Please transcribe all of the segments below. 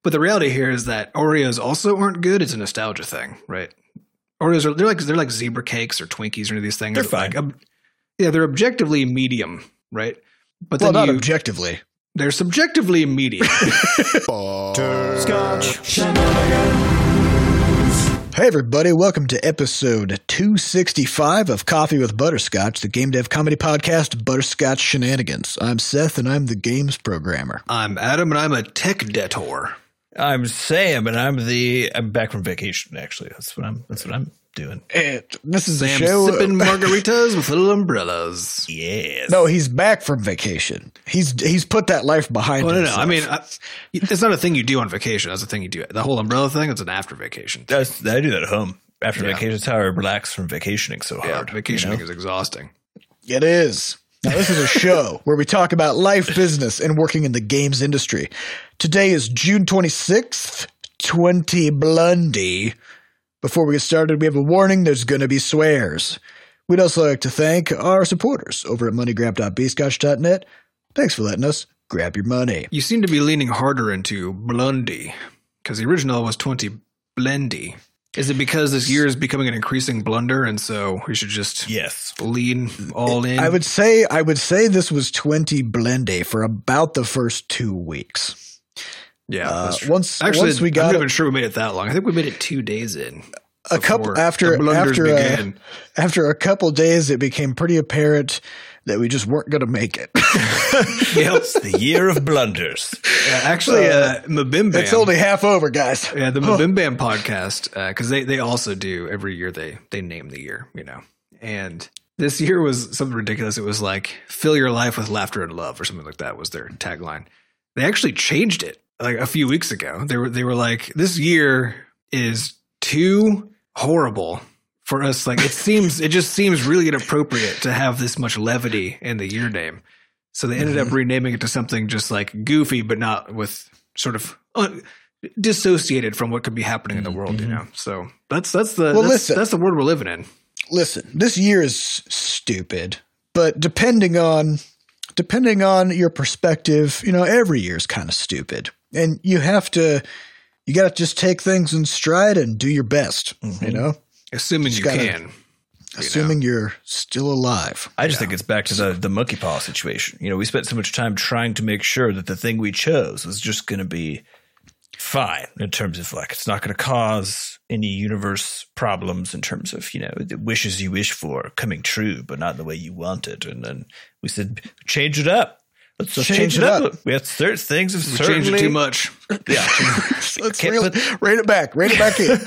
But the reality here is that Oreos also aren't good. It's a nostalgia thing, right? Oreos they're like zebra cakes or Twinkies or any of these things. They're fine. Like, they're objectively medium, right? But well, not objectively. They're subjectively medium. Butterscotch. Hey everybody, welcome to episode 265 of Coffee with Butterscotch, the game dev comedy podcast Butterscotch Shenanigans. I'm Seth and I'm the games programmer. I'm Adam and I'm a tech detour. I'm Sam and I'm back from vacation actually. That's what I'm doing. And this is Sam a show sipping margaritas with little umbrellas. Yes. No, he's back from vacation. He's put that life behind him. No. I mean, it's not a thing you do on vacation. That's a thing you do. The whole umbrella thing, it's an after vacation. I do that at home. After vacation, that's how I relax from vacationing so hard. Vacationing is exhausting. It is. Now, this is a show where we talk about life, business, and working in the games industry. Today is June 26th, 2020. Before we get started, we have a warning. There's going to be swears. We'd also like to thank our supporters over at moneygrab.bscotch.net. Thanks for letting us grab your money. You seem to be leaning harder into Blundy, because the original was 20 Blendy. Is it because this year is becoming an increasing blunder, and so we should just lean all in? I would say this was 20 Blendy for about the first 2 weeks. Yeah, that's true. Once we got I'm not even sure we made it that long. I think we made it 2 days in. After a couple days, it became pretty apparent that we just weren't going to make it. Yep, it's the year of blunders. Actually, Mabimbam. It's only half over, guys. Yeah, the Mabimbam podcast, because they also do every year they name the year, and this year was something ridiculous. It was like fill your life with laughter and love or something like that was their tagline. They actually changed it like a few weeks ago. They were like, this year is too horrible for us. Like it just seems really inappropriate to have this much levity in the year name. So they ended up renaming it to something just like goofy, but not with sort of dissociated from what could be happening in the world, So that's the world we're living in. Listen, this year is stupid, but depending on your perspective, every year is kind of stupid, and you got to just take things in stride and do your best, Assuming you can. Assuming you're still alive. I just think it's back to the monkey paw situation. We spent so much time trying to make sure that the thing we chose was just going to be fine in terms of like it's not going to cause any universe problems in terms of, the wishes you wish for coming true, but not the way you want it. And then we said, change it up. Let's change it up. We have certain things have certainly changed it too much. Yeah. Let's rein it back in.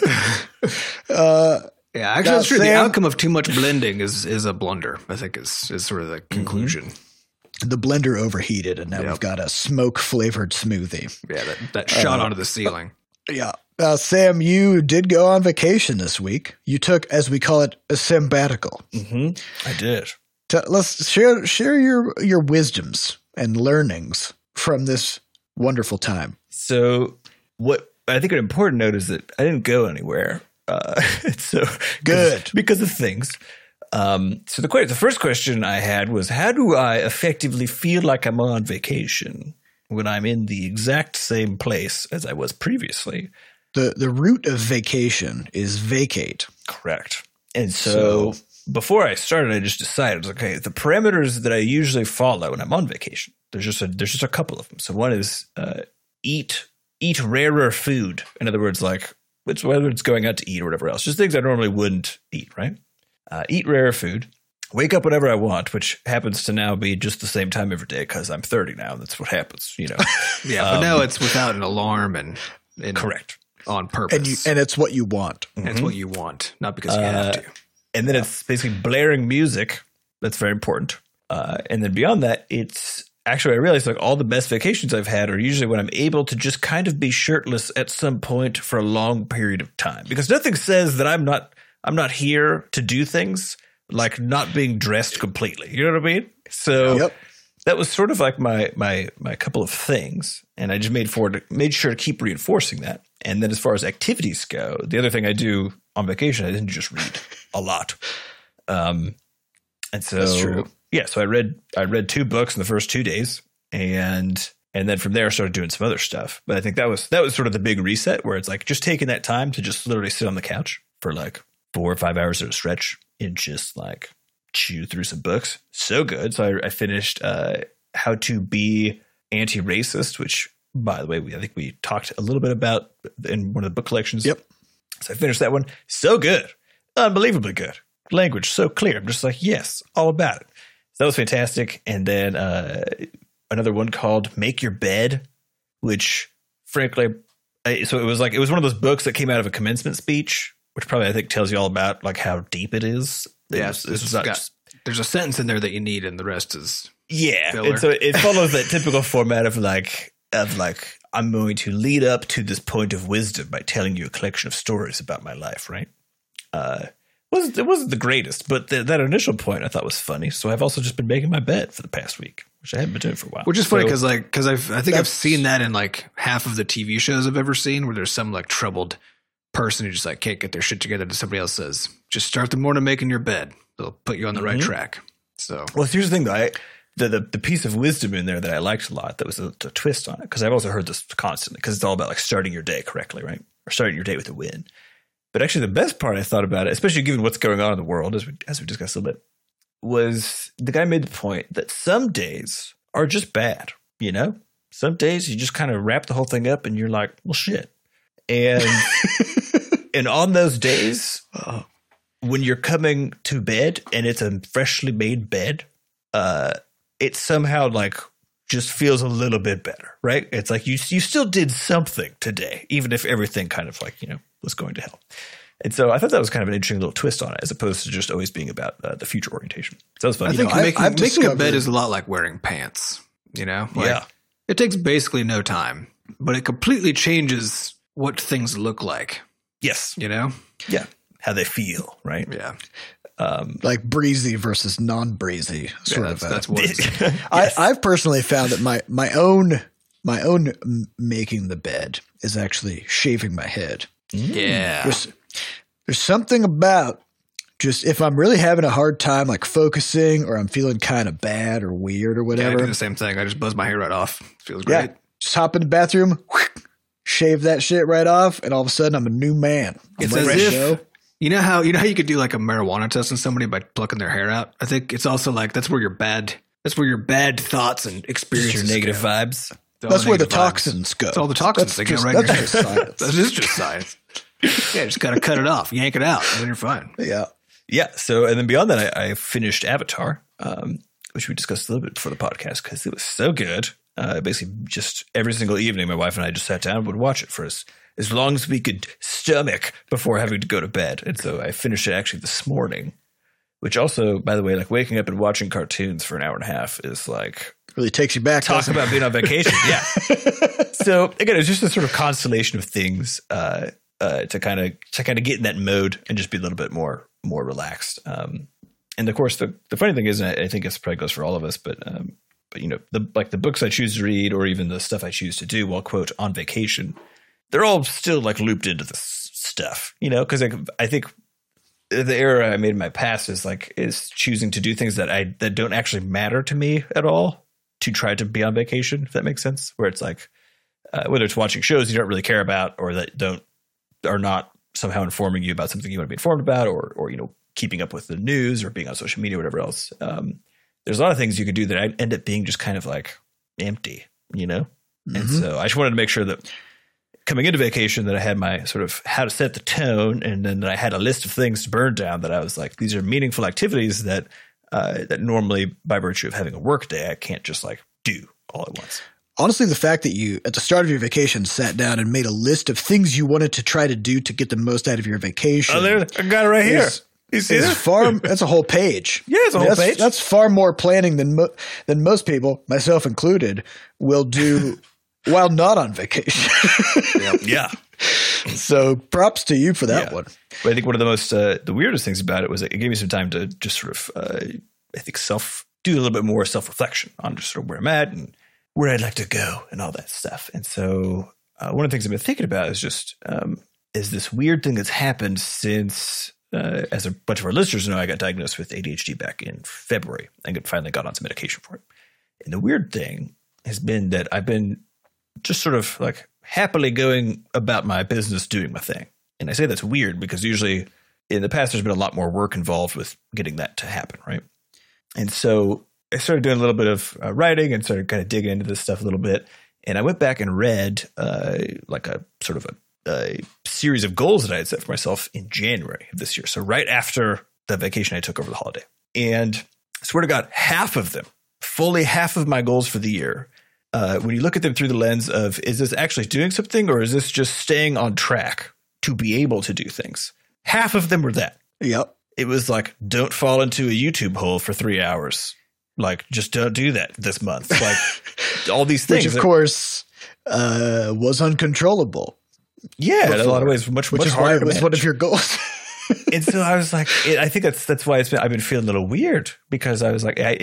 Yeah, actually, that's true. The outcome of too much blending is a blunder, I think is sort of the conclusion. The blender overheated, and now we've got a smoke-flavored smoothie. Yeah, that shot onto the ceiling. Yeah. Sam, you did go on vacation this week. You took, as we call it, a sabbatical. I did. Let's share your wisdoms and learnings from this wonderful time. So what I think an important note is that I didn't go anywhere. So good because of things. So the first question I had was, how do I effectively feel like I'm on vacation when I'm in the exact same place as I was previously? The root of vacation is vacate. Correct. And so before I started, I just decided, okay, the parameters that I usually follow when I'm on vacation, there's just a couple of them. So one is eat rarer food. In other words, like whether it's going out to eat or whatever else, just things I normally wouldn't eat, right? Eat rarer food. Wake up whenever I want, which happens to now be just the same time every day because I'm 30 now. That's what happens, Yeah, but now it's without an alarm and correct. On purpose. And it's what you want. And it's what you want, not because you have to. And then it's basically blaring music. That's very important. And then beyond that, it's actually, I realized like all the best vacations I've had are usually when I'm able to just kind of be shirtless at some point for a long period of time. Because nothing says that I'm not here to do things like not being dressed completely. You know what I mean? So that was sort of like my couple of things. And I just made sure to keep reinforcing that. And then as far as activities go, the other thing I do on vacation, I didn't just read a lot. And so that's true. Yeah, so I read 2 books in the first 2 days, and And then from there, I started doing some other stuff. But I think that was sort of the big reset where it's like just taking that time to just literally sit on the couch for like 4 or 5 hours at a stretch and just like chew through some books. So good. So I finished How to Be Anti-Racist, which, by the way, I think we talked a little bit about in one of the book collections. Yep. So I finished that one. So good. Unbelievably good. Language so clear. I'm just like, yes, all about it. So that was fantastic. And then another one called Make Your Bed, which frankly, so it was one of those books that came out of a commencement speech, which probably I think tells you all about like how deep it is. There's a sentence in there that you need, and the rest is filler. And so it follows that typical format of like I'm going to lead up to this point of wisdom by telling you a collection of stories about my life, right? It wasn't the greatest, but that initial point I thought was funny. So I've also just been making my bed for the past week, which I haven't been doing for a while. Which is funny because I think I've seen that in like half of the TV shows I've ever seen, where there's some like troubled person who just like can't get their shit together, and somebody else says, "Just start the morning making your bed. They'll put you on the right track." So, well, here's the thing though. The piece of wisdom in there that I liked a lot, that was a twist on it, because I've also heard this constantly, because it's all about like starting your day correctly, right? Or starting your day with a win. But actually the best part I thought about it, especially given what's going on in the world, as we discussed a little bit, was the guy made the point that some days are just bad, you know? Some days you just kind of wrap the whole thing up and you're like, well, shit. And and on those days, when you're coming to bed and it's a freshly made bed, it somehow like just feels a little bit better, right? It's like you still did something today, even if everything kind of like, you know, was going to hell. And so I thought that was kind of an interesting little twist on it, as opposed to just always being about the future orientation. So that was fun. I think making a bed is a lot like wearing pants, you know? Like, yeah. It takes basically no time, but it completely changes what things look like. Yes. You know? Yeah. How they feel, right? Yeah. Like breezy versus non-breezy sort of. That's what it is. Yes. I've personally found that my own making the bed is actually shaving my head. Yeah. There's something about just if I'm really having a hard time like focusing, or I'm feeling kind of bad or weird or whatever. Yeah, I do the same thing. I just buzz my hair right off. It feels great. Yeah. Just hop in the bathroom, shave that shit right off, and all of a sudden I'm a new man. It's as if you know how you could do like a marijuana test on somebody by plucking their hair out. I think it's also like that's where your bad thoughts and experiences, your negative vibes. That's where the toxins go. It's all the toxins. They get right in your hair. Science. That is just science. Yeah, just got to cut it off, yank it out, and then you're fine. Yeah. Yeah. So, and then beyond that, I finished Avatar, which we discussed a little bit before the podcast because it was so good. Basically, just every single evening, my wife and I just sat down and would watch it for as long as we could stomach before having to go to bed. And so I finished it actually this morning, which also, by the way, like waking up and watching cartoons for an hour and a half is like really takes you back. Talk about being on vacation. Yeah. So again, it's just a sort of constellation of things to kind of get in that mode and just be a little bit more relaxed. And of course, the funny thing is, and I think this probably goes for all of us, but you know, the books I choose to read, or even the stuff I choose to do while quote on vacation, they're all still like looped into this stuff, you know, because I think the error I made in my past is choosing to do things that don't actually matter to me at all to try to be on vacation, if that makes sense. Where it's like whether it's watching shows you don't really care about, or that are not somehow informing you about something you want to be informed about, or you know, keeping up with the news or being on social media or whatever else. There's a lot of things you could do that I end up being just kind of like empty, you know? Mm-hmm. And so I just wanted to make sure that coming into vacation that I had my sort of how to set the tone, and then I had a list of things to burn down that I was like, these are meaningful activities that normally by virtue of having a work day, I can't just like do all at once. Honestly, the fact that you at the start of your vacation sat down and made a list of things you wanted to try to do to get the most out of your vacation. Oh, there, I got it right here. That's a whole page. Yeah, it's a whole page. That's far more planning than most people, myself included, will do while not on vacation. Yeah. So props to you for that one. But I think one of the most the weirdest things about it was it gave me some time to just sort of I think do a little bit more self-reflection on just sort of where I'm at and where I'd like to go and all that stuff. And so one of the things I've been thinking about is just is this weird thing that's happened since as a bunch of our listeners know, I got diagnosed with ADHD back in February and finally got on some medication for it. And the weird thing has been that I've been just sort of like happily going about my business, doing my thing. And I say that's weird because usually in the past, there's been a lot more work involved with getting that to happen, right? And so I started doing a little bit of writing and started kind of digging into this stuff a little bit. And I went back and read like a sort of a series of goals that I had set for myself in January of this year. So right after the vacation I took over the holiday. And I swear to God, half of them, fully half of my goals for the year, when you look at them through the lens of, is this actually doing something or is this just staying on track to be able to do things? Half of them were that. Yep. It was like, don't fall into a YouTube hole for 3 hours. Like, just don't do that this month. Like, all these things. Which, of course, was uncontrollable. Yeah, before, in a lot of ways, much which is harder why it to was manage. one of your goals. And so I was like, I think that's why I've been feeling a little weird because I was like, I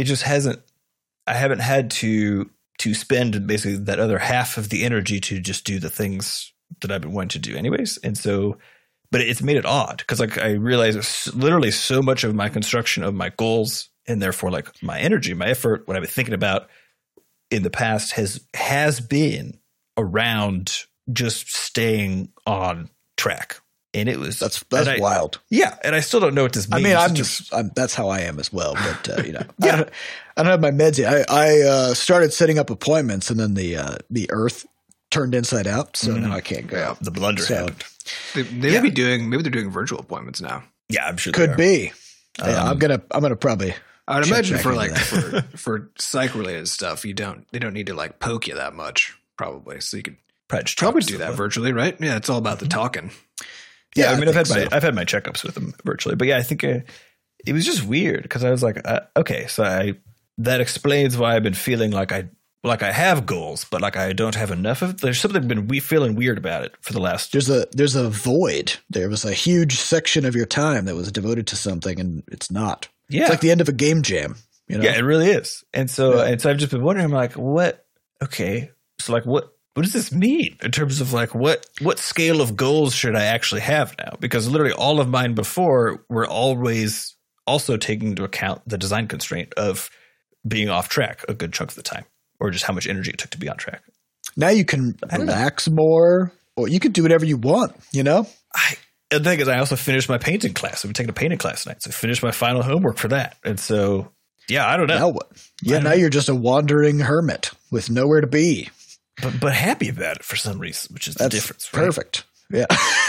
haven't had to spend basically that other half of the energy to just do the things that I've been wanting to do anyways. And so, but it's made it odd because like I realized literally so much of my construction of my goals and therefore like my energy, my effort, what I've been thinking about in the past has been around just staying on track. And it was That's wild. Yeah, and I still don't know what this means. I mean, that's how I am as well. But yeah. I don't have my meds yet. I started setting up appointments, and then the Earth turned inside out, so now I can't go. Yeah, the blunder happened. They may be doing. Maybe they're doing virtual appointments now. Yeah, I'm sure Could be. Yeah, I'm gonna probably. I would check imagine back for into like that. for psych related stuff, they don't need to like poke you that much, probably. So you could probably do that virtually, right? Yeah, it's all about the talking. Yeah, I mean, I've had my so. checkups with them virtually, but yeah, I think it was just weird because I was like, okay, so that explains why I've been feeling like I have goals, but like I don't have enough of. There's something been feeling weird about it for the last. There's a void. There was a huge section of your time that was devoted to something, and it's not. Yeah, it's like the end of a game jam. You know? Yeah, it really is. And so I've just been wondering. I'm like, what? Okay, so like what does this mean in terms of like what scale of goals should I actually have now? Because literally all of mine before were always also taking into account the design constraint of being off track a good chunk of the time, or just how much energy it took to be on track. Now you can relax more, or you can do whatever you want, you know? The thing is, I also finished my painting class. I've been taking a painting class tonight, so I finished my final homework for that. And so, yeah, I don't know. Now what? Yeah, now you're just a wandering hermit with nowhere to be. But happy about it for some reason, which is the difference. Right? Perfect. Yeah.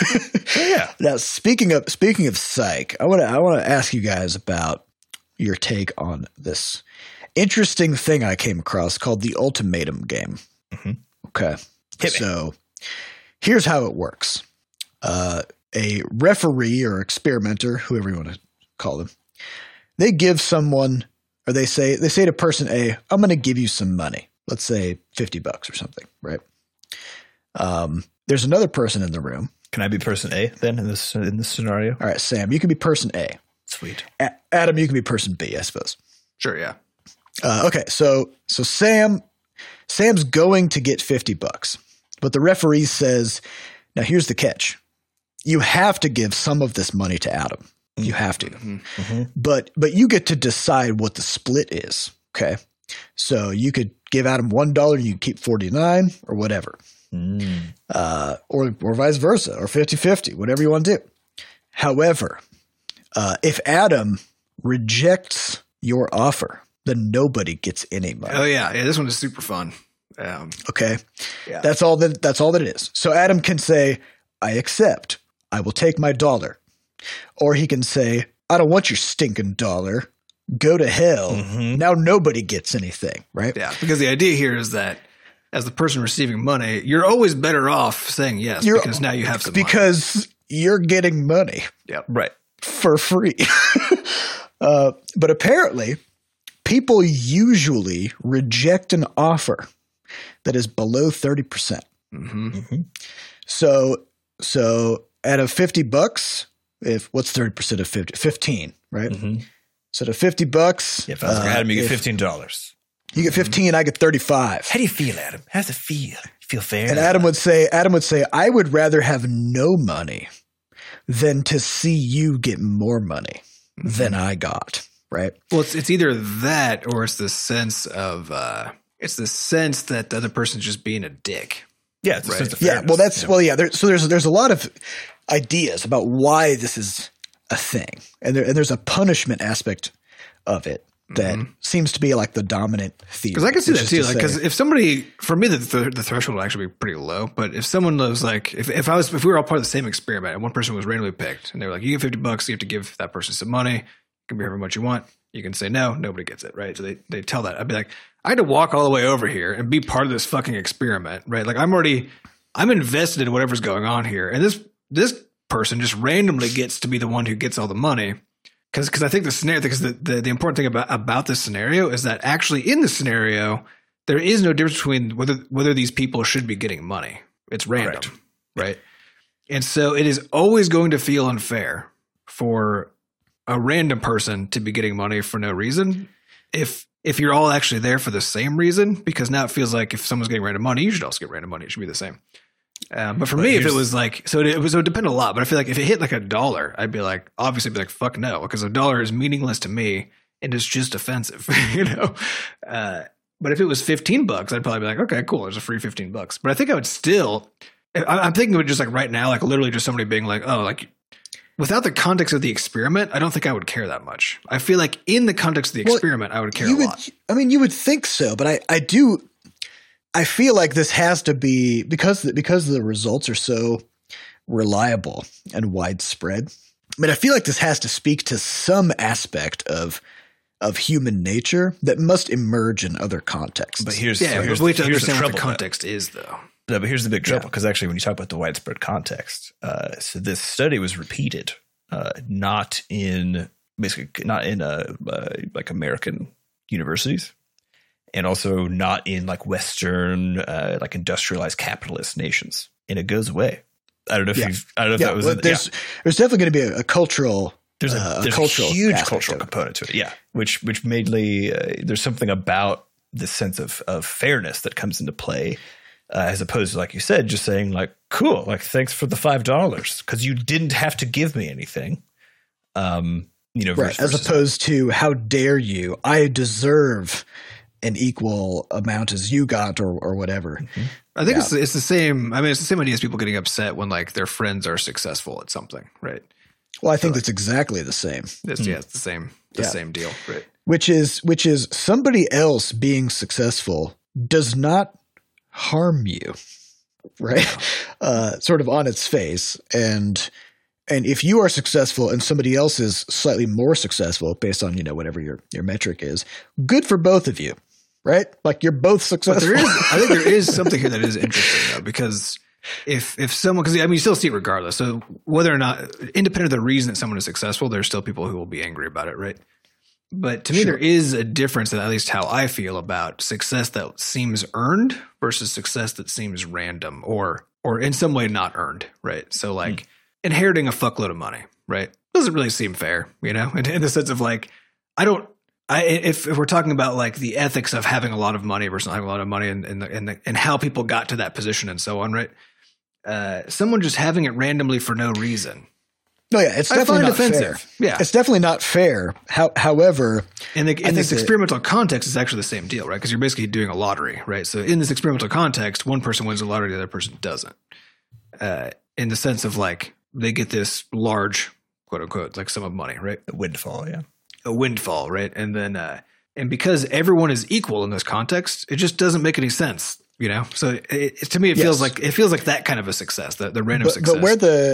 Yeah. Now, speaking of psych, I want to ask you guys about your take on this interesting thing I came across called the ultimatum game. Mm-hmm. Okay. Hit me. So here's how it works. A referee or experimenter, whoever you want to call them, they give someone, or they say to person A, I'm going to give you some money. Let's say $50 or something, right? There's another person in the room. Can I be person A then in this scenario? All right, Sam, you can be person A. Sweet. Adam, you can be person B, I suppose. Sure, yeah. Okay, so Sam's going to get $50, but the referee says, now here's the catch. You have to give some of this money to Adam. You have to. Mm-hmm. But you get to decide what the split is, okay? So you could give Adam $1 and you keep 49 or whatever. Or vice versa, or 50-50, whatever you want to do. However, if Adam rejects your offer, then nobody gets any money. Oh yeah, this one is super fun. Okay, yeah. That's all that it is. So Adam can say, "I accept. I will take my $1," or he can say, "I don't want your stinking $1. Go to hell." Mm-hmm. Now nobody gets anything, right? Yeah, because the idea here is that as the person receiving money, you're always better off saying yes because now you have some because you're getting money. Yep. Right. For free. But apparently, people usually reject an offer that is below 30%. Mm-hmm. Mm-hmm. So out of $50, what's 30% of 50? 15, right? Mm-hmm. So to $50, If I was Adam, you get $15. You get 15, I get 35. How do you feel, Adam? How's it feel? You feel fair? And Adam would say, I would rather have no money than to see you get more money than I got. Right. Well, it's either that or it's the sense of It's the sense that the other person's just being a dick. Yeah, it's a Right. sense of Yeah, fairness. well, that's well, yeah. There's a lot of ideas about why this is a thing, and there's a punishment aspect of it that seems to be like the dominant theme. Because I can see which that is too. to Like, because say- if somebody, for me, the threshold would actually be pretty low. But if someone was like, if we were all part of the same experiment and one person was randomly picked and they were like, you get $50, you have to give that person some money. You can be however much you want. You can say no, nobody gets it, right? So they tell that. I'd be like, I had to walk all the way over here and be part of this fucking experiment, right? Like I'm invested in whatever's going on here, and this person just randomly gets to be the one who gets all the money. Because I think the scenario, because the important thing about this scenario is that actually in the scenario there is no difference between whether these people should be getting money. It's random, right? And so it is always going to feel unfair for a random person to be getting money for no reason. If you're all actually there for the same reason, because now it feels like if someone's getting random money, you should also get random money. It should be the same. But for me, if it was like, so it would depend a lot, but I feel like if it hit like $1, I'd be like, obviously be like, fuck no, because $1 is meaningless to me and it's just offensive, you know? But if it was $15, I'd probably be like, okay, cool. There's a free $15. But I think I would still, I'm thinking of it just like right now, like literally just somebody being like, oh, like without the context of the experiment, I don't think I would care that much. I feel like in the context of the experiment, I would care a lot. I mean, you would think so, but I feel like this has to be because the results are so reliable and widespread. I mean, I feel like this has to speak to some aspect of human nature that must emerge in other contexts. But here's Yeah, here's but we have to here's the understand what trouble, the though. context is, though. No, but here's the big trouble, because actually when you talk about the widespread context, so this study was repeated, not in like American universities, and also not in like Western, like industrialized capitalist nations, and it goes away. I don't know if that was. There's definitely going to be a cultural. There's a cultural huge aspect cultural of it. component to it, yeah. Which mainly there's something about this sense of fairness that comes into play, as opposed to, like you said, just saying like, cool, like thanks for the $5 because you didn't have to give me anything. Right, as opposed to how dare you? I deserve an equal amount as you got, or whatever. I think it's the same. I mean, it's the same idea as people getting upset when like their friends are successful at something, right? Well, I think that's exactly the same. Yeah, it's the same deal, right? Which is somebody else being successful does not harm you, right? Sort of on its face. And if you are successful and somebody else is slightly more successful based on, whatever your metric is, good for both of you, right? Like you're both successful. But I think there is something here that is interesting though, because if someone, because I mean, you still see it regardless. So whether or not, independent of the reason that someone is successful, there's still people who will be angry about it, right? But to me, there is a difference in at least how I feel about success that seems earned versus success that seems random or in some way not earned, right? So like inheriting a fuckload of money, right? Doesn't really seem fair, in the sense of like, if we're talking about like the ethics of having a lot of money versus not having a lot of money and how people got to that position and so on, right? Someone just having it randomly for no reason. No, yeah, it's definitely not offensive. fair. Yeah, it's definitely not fair. However, in this experimental context, it's actually the same deal, right? Because you're basically doing a lottery, right? So in this experimental context, one person wins the lottery, the other person doesn't. In the sense of like they get this large, quote unquote, like sum of money, right? a windfall, yeah. A windfall, right? And then and because everyone is equal in this context, it just doesn't make any sense. So to me, it feels like that kind of a success, the random success. But where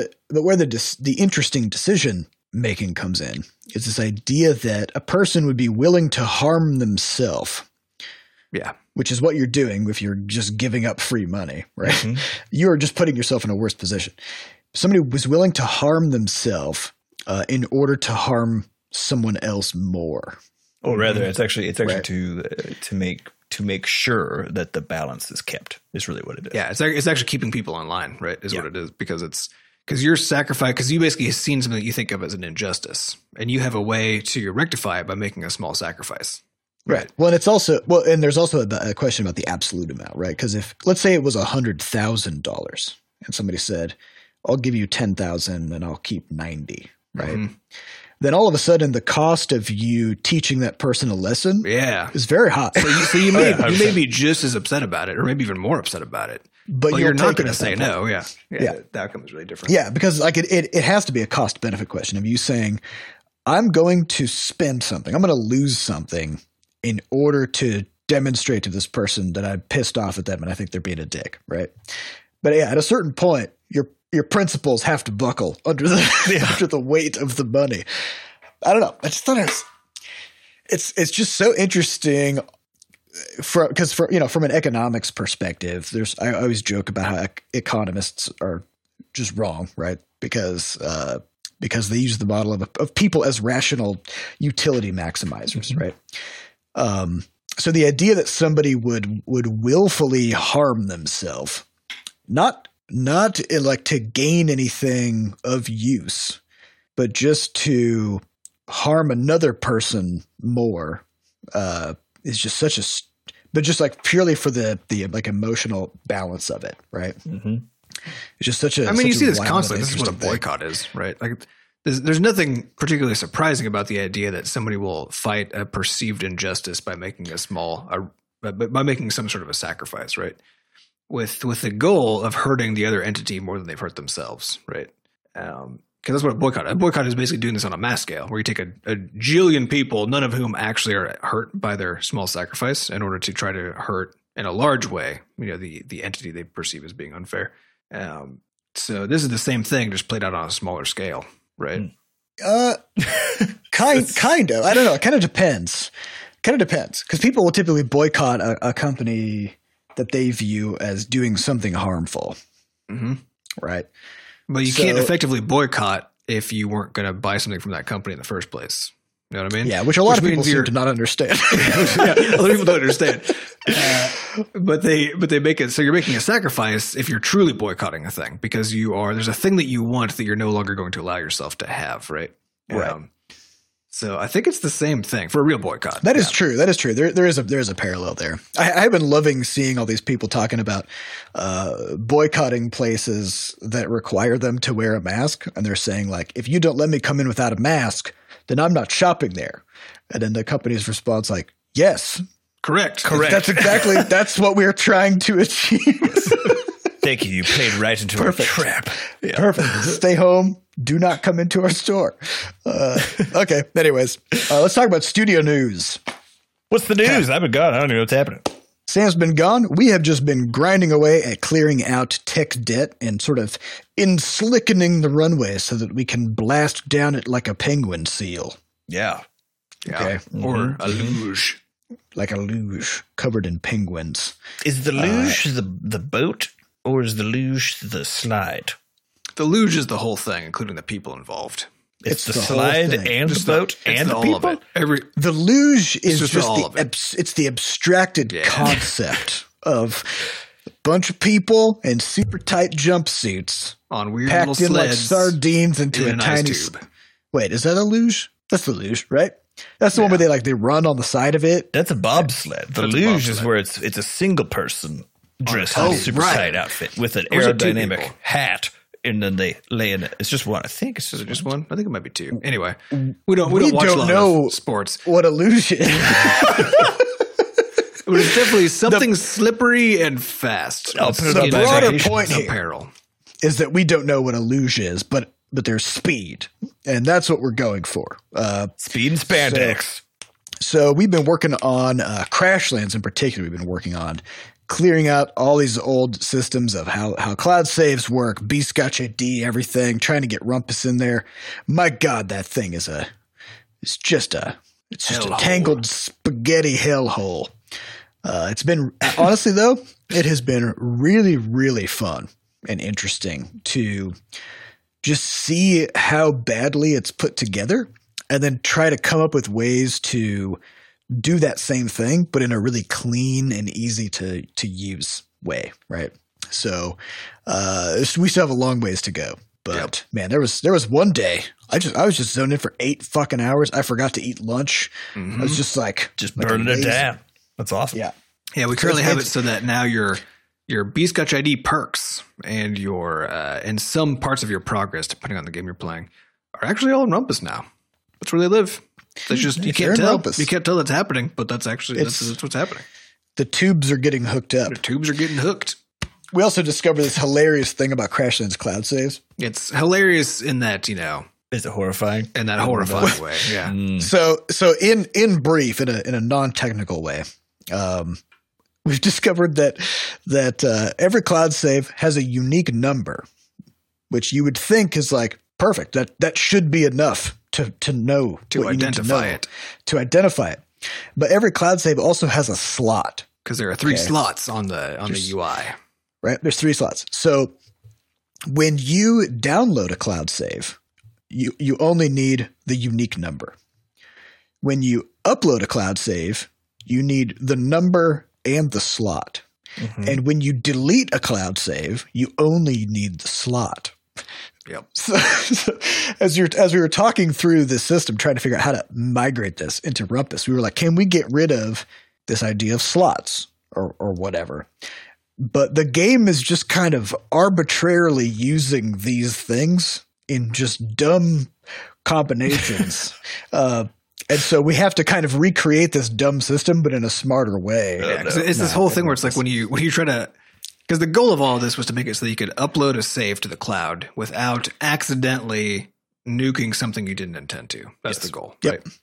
the interesting decision making comes in is this idea that a person would be willing to harm themselves. Yeah, which is what you're doing if you're just giving up free money, right? Mm-hmm. You are just putting yourself in a worse position. Somebody was willing to harm themselves in order to harm someone else more. Or rather, it's actually Right. to make sure that the balance is kept is really what it is. yeah, it's actually keeping people in line, right? Is what it is, because you're sacrificing, because you basically have seen something that you think of as an injustice, and you have a way to rectify it by making a small sacrifice. Right. Well, and it's also and there's also a question about the absolute amount, right? Because if let's say it was $100,000 and somebody said, "I'll give you 10,000 and I'll keep 90," right? then all of a sudden the cost of you teaching that person a lesson is very high. So you may be just as upset about it, or maybe even more upset about it. But you're not going to say no. Yeah. The outcome is really different. Yeah, because like it has to be a cost benefit question of you saying, I'm going to spend something, I'm going to lose something in order to demonstrate to this person that I'm pissed off at them and I think they're being a dick, right? But yeah, at a certain point, your principles have to buckle under the weight of the money. I don't know. I just thought it's just so interesting because from an economics perspective, I always joke about how economists are just wrong, right? Because they use the model of people as rational utility maximizers, right? So the idea that somebody would willfully harm themselves, not like to gain anything of use, but just to harm another person more, is just but just like purely for the like emotional balance of it, right? Mm-hmm. It's just such a. I mean, you see this constantly. This is what a boycott is, right? Like, there's nothing particularly surprising about the idea that somebody will fight a perceived injustice by making by making some sort of a sacrifice, right? With the goal of hurting the other entity more than they've hurt themselves, right? Because that's what a boycott is. A boycott is basically doing this on a mass scale, where you take a jillion people, none of whom actually are hurt by their small sacrifice, in order to try to hurt in a large way, the entity they perceive as being unfair. So this is the same thing, just played out on a smaller scale, right? Kind of. I don't know. It kind of depends. Because people will typically boycott a company that they view as doing something harmful, right? But you can't effectively boycott if you weren't going to buy something from that company in the first place. You know what I mean? Yeah, which a lot of people seem to not understand. A lot of people don't understand. But they make it so you're making a sacrifice if you're truly boycotting a thing, because there's a thing that you want that you're no longer going to allow yourself to have, right? Right. So I think it's the same thing for a real boycott. That is true. That is true. There is a parallel there. I've been loving seeing all these people talking about boycotting places that require them to wear a mask, and they're saying like, if you don't let me come in without a mask, then I'm not shopping there. And then the company's response like, yes, correct. That's what we're trying to achieve. Thank you. You played right into a trap. Yeah. Perfect. Stay home. Do not come into our store. Okay. Anyways, let's talk about studio news. What's the news? I've been gone. I don't even know what's happening. Sam's been gone. We have just been grinding away at clearing out tech debt and sort of slickening the runway so that we can blast down it like a penguin seal. Yeah. Okay. Or a luge. Like a luge covered in penguins. Is the luge the boat, or is the luge the slide? The luge is the whole thing, including the people involved. It's the slide and the boat and the people? All of it. The luge is just the abstracted concept of a bunch of people in super tight jumpsuits on weird packed little in like sleds sardines into a tiny tube. Wait, is that a luge? That's the luge, right? That's the one where they run on the side of it. That's a bobsled. The luge is where it's a single person dressed in a super tight outfit with an aerodynamic hat. And then they lay in it. It's just one. I think it's just one. I think it might be two. Anyway, we don't watch a lot of sports. What a luge is. It was definitely something slippery and fast. The broader point here apparel is that we don't know what a luge is, but there's speed, and that's what we're going for. Speed and spandex. So we've been working on Crashlands in particular. We've been working on clearing out all these old systems of how cloud saves work, bscotch ID, everything, trying to get Rumpus in there. My God, that thing is just a tangled spaghetti hellhole. It's been, honestly though, it has been really, really fun and interesting to just see how badly it's put together and then try to come up with ways to do that same thing, but in a really clean and easy to use way, right? So we still have a long ways to go. But man, there was one day I was just zoned in for 8 fucking hours. I forgot to eat lunch. I was just burning it down. That's awesome. Yeah. Yeah, we currently have it so that now your bscotch ID perks and your and some parts of your progress, depending on the game you're playing, are actually all in Rumpus now. That's where they live. That's just you They're can't in tell. Rumpus. You can't tell that's happening, but that's actually that's what's happening. The tubes are getting hooked up. The tubes are getting hooked. We also discovered this hilarious thing about Crashlands cloud saves. It's hilarious in that, you know, Is it horrifying? in that horrifying way. Yeah. So in brief, in a non-technical way, we've discovered that every cloud save has a unique number, which you would think is like perfect. That should be enough to know To what you need to identify know, it. to identify it. But every cloud save also has a slot. Because there are 3 Okay. slots on the UI. Right? There's 3 slots. So when you download a cloud save, you only need the unique number. When you upload a cloud save, you need the number and the slot. And when you delete a cloud save, you only need the slot. Yep. So as we were talking through this system, trying to figure out how to migrate this into Rumpus, we were like, can we get rid of this idea of slots or whatever? But the game is just kind of arbitrarily using these things in just dumb combinations. And so we have to kind of recreate this dumb system, but in a smarter way. Yeah, 'cause it's this whole thing where it's like when you try to, because the goal of all of this was to make it so that you could upload a save to the cloud without accidentally nuking something you didn't intend to. That's the goal, Yep. right?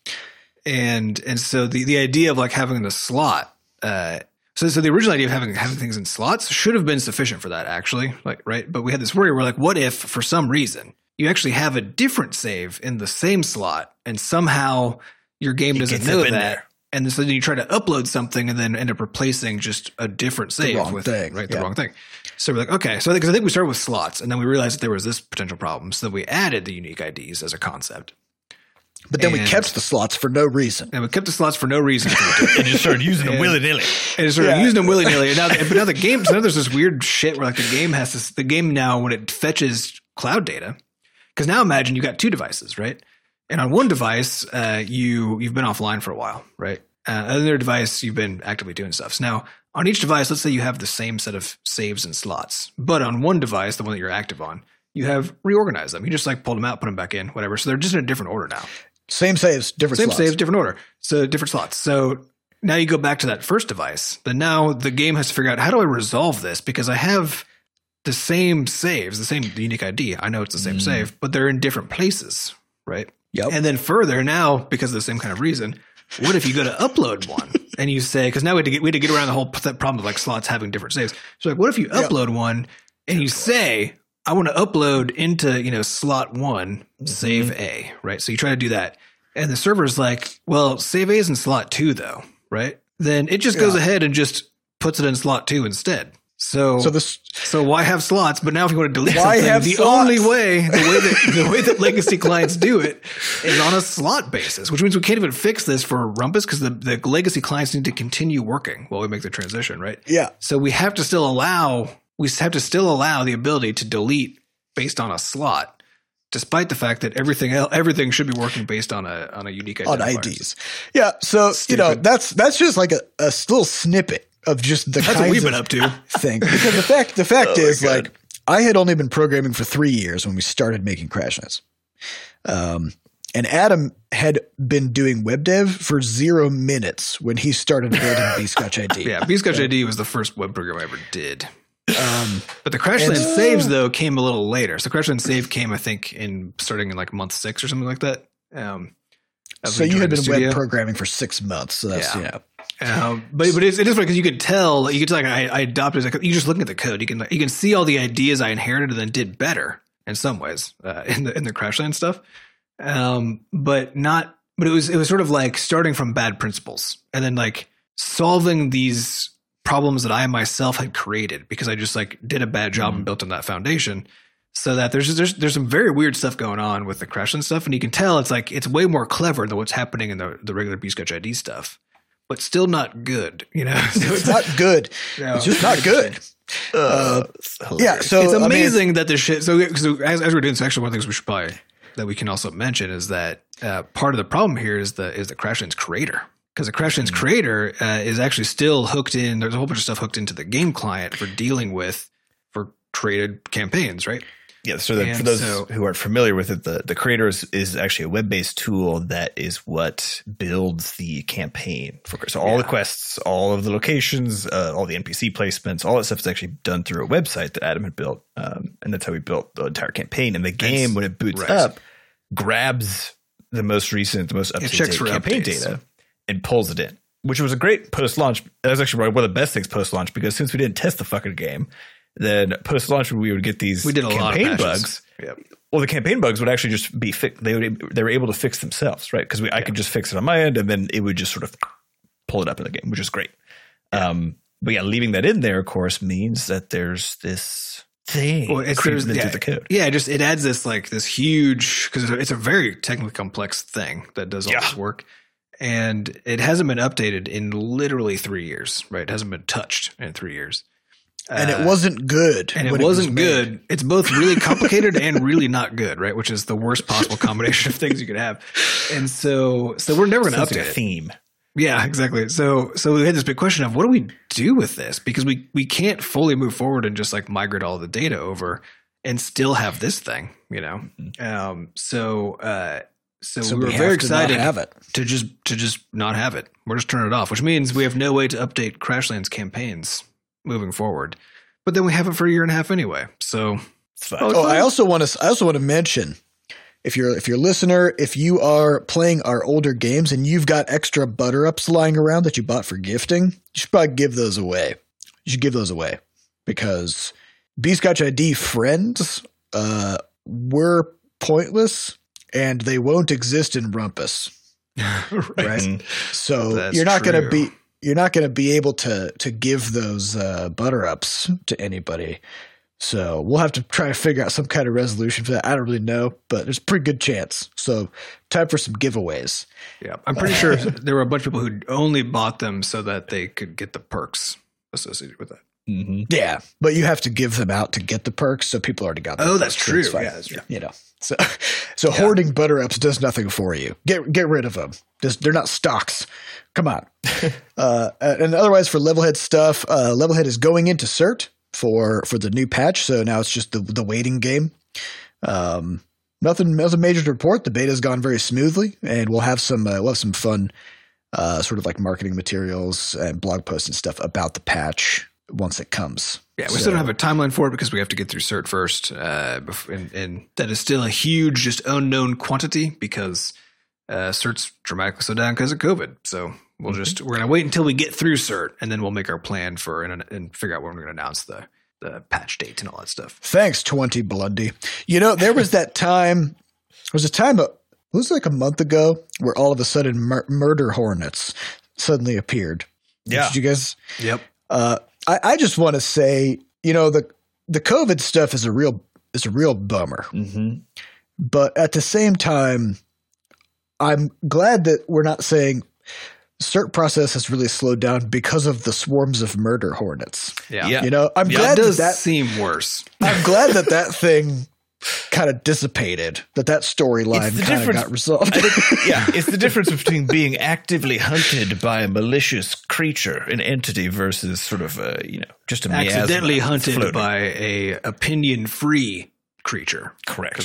And so the idea of like having the slot, so the original idea of having things in slots should have been sufficient for that, actually, like, right? But we had this worry. We're like, what if for some reason you actually have a different save in the same slot, and somehow your game doesn't gets know up in that, there. and so then you try to upload something and then end up replacing just a different save wrong with thing, the yeah. wrong thing. So we're like, okay, so I think we started with slots, and then we realized that there was this potential problem, so then we added the unique IDs as a concept, But then we And- kept the slots for no reason. and we kept the slots for no reason. And just started using them willy nilly. And just started using them willy nilly. But now the game, so now there's this weird shit where like the game now when it fetches cloud data, because now imagine you got 2 devices, right? And on one device, you've been offline for a while, right? On the other device, you've been actively doing stuff. So now on each device, let's say you have the same set of saves and slots, but on one device, the one that you're active on, you have reorganized them. You just like pulled them out, put them back in, whatever. So they're just in a different order now. Same saves, different Same slots. saves, different order. So different slots. So now you go back to that first device. Then now the game has to figure out, how do I resolve this? Because I have the same saves, the unique ID. I know it's the same save, but they're in different places, right? Yep. And then further now, because of the same kind of reason, what if you go to upload one and you say, because now we had to get around the whole problem of like slots having different saves. So like, what if you upload one and you say, I want to upload into, slot 1, save A, right? So you try to do that. And the server's like, well, save A is in slot 2 though, right? Then it just goes ahead and just puts it in slot 2 instead. So why have slots? But now if you want to delete Why something, have the slots? only way, the way that legacy clients do it is on a slot basis, which means we can't even fix this for Rumpus because the legacy clients need to continue working while we make the transition, right? Yeah. So we have to still allow the ability to delete based on a slot, despite the fact that everything should be working based on a unique On identifier. IDs. Yeah. So, Stupid. that's just like a little snippet of just the That's kinds what we've of been up to. thing. Because the fact is, like, I had only been programming for 3 years when we started making Crashlands. And Adam had been doing web dev for 0 minutes when he started building Bscotch ID. Yeah, Bscotch ID was the first web program I ever did. But the Crashlands saves though came a little later. So Crashlands save came, I think, starting in like month 6 or something like that. So you had been web programming for 6 months. So that's, but it's funny because you could tell like I adopted. You just looking at the code, you can see all the ideas I inherited and then did better in some ways in the Crashlands stuff. But it was sort of like starting from bad principles and then like solving these problems that I myself had created because I just like did a bad job and built on that foundation. So that there's some very weird stuff going on with the Crashlands stuff, and you can tell it's way more clever than what's happening in the regular Bscotch ID stuff, but still not good, So it's not good. No. It's just not good. Yeah. So it's amazing that this shit. So as we're doing this, actually, one of the things we should probably that we can also mention is that part of the problem here is the Crashlands creator. Because the Crashlands creator is actually still hooked in. There's a whole bunch of stuff hooked into the game client for dealing with for created campaigns, right? Yeah, so for those who aren't familiar with it, the Creator is actually a web-based tool that is what builds the campaign. So all the quests, all of the locations, all the NPC placements, all that stuff is actually done through a website that Adam had built. And that's how we built the entire campaign. And the game, when it boots up, grabs the most recent, the most up-to-date campaign data and pulls it in, which was a great post-launch. That was actually one of the best things post-launch, because since we didn't test the fucking game, then post-launch we would get these campaign bugs. Yep. Well, the campaign bugs would actually just be fixed. They were able to fix themselves, right? Because I could just fix it on my end, and then it would just sort of pull it up in the game, which is great. But yeah, leaving that in there, of course, means that there's this thing creeping into the code. Yeah, it adds this huge, because it's a very technically complex thing that does all this work. And it hasn't been updated in literally 3 years, right? It hasn't been touched in 3 years. And it wasn't good. And it wasn't good. It's both really complicated and really not good, right? Which is the worst possible combination of things you could have. And so we're never going to update a theme. Yeah, exactly. So we had this big question of what do we do with this? Because we can't fully move forward and just like migrate all the data over and still have this thing, you know? So we were very excited to just not have it. We're just turning it off, which means we have no way to update Crashlands campaigns moving forward. But then we have it for a year and a half anyway. So it's fine. I also want to mention, if you're a listener, if you are playing our older games and you've got extra butter ups lying around that you bought for gifting, you should probably give those away. You should give those away, because Bscotch ID friends were pointless and they won't exist in Rumpus. Right? So That's you're not true. going to be able to give those butter ups to anybody. So we'll have to try to figure out some kind of resolution for that. I don't really know, but there's a pretty good chance. So time for some giveaways. Yeah, I'm pretty sure there were a bunch of people who only bought them so that they could get the perks associated with that. Mm-hmm. Yeah, but you have to give them out to get the perks, so people already got them. Oh, that's true. So Yeah, that's true. You know, so hoarding butter ups does nothing for you. Get rid of them. They're not stocks. Come on. And otherwise, for Levelhead stuff, Levelhead is going into cert for the new patch, so now it's just the waiting game. Nothing major to report. The beta has gone very smoothly, and we'll have some fun sort of like marketing materials and blog posts and stuff about the patch once it comes. Yeah, we still don't have a timeline for it because we have to get through cert first, and that is still a huge, just unknown quantity because cert's dramatically slowed down because of COVID. So we're gonna wait until we get through cert, and then we'll make our plan for and figure out when we're gonna announce the patch date and all that stuff. Thanks, 20 Blundy. You know, there was that time. There was a time. It was like a month ago where all of a sudden murder hornets suddenly appeared. Yeah, did you guys? Yep. I just want to say, you know, the COVID stuff is a real bummer. Mm-hmm. But at the same time, I'm glad that we're not saying the cert process has really slowed down because of the swarms of murder hornets. Yeah. You know, I'm glad it does that seem worse. I'm glad that thing kind of dissipated, that storyline kind of got resolved. It's the difference between being actively hunted by a malicious creature, an entity, versus sort of just a accidentally miasma hunted floating. by a opinion-free creature. Correct.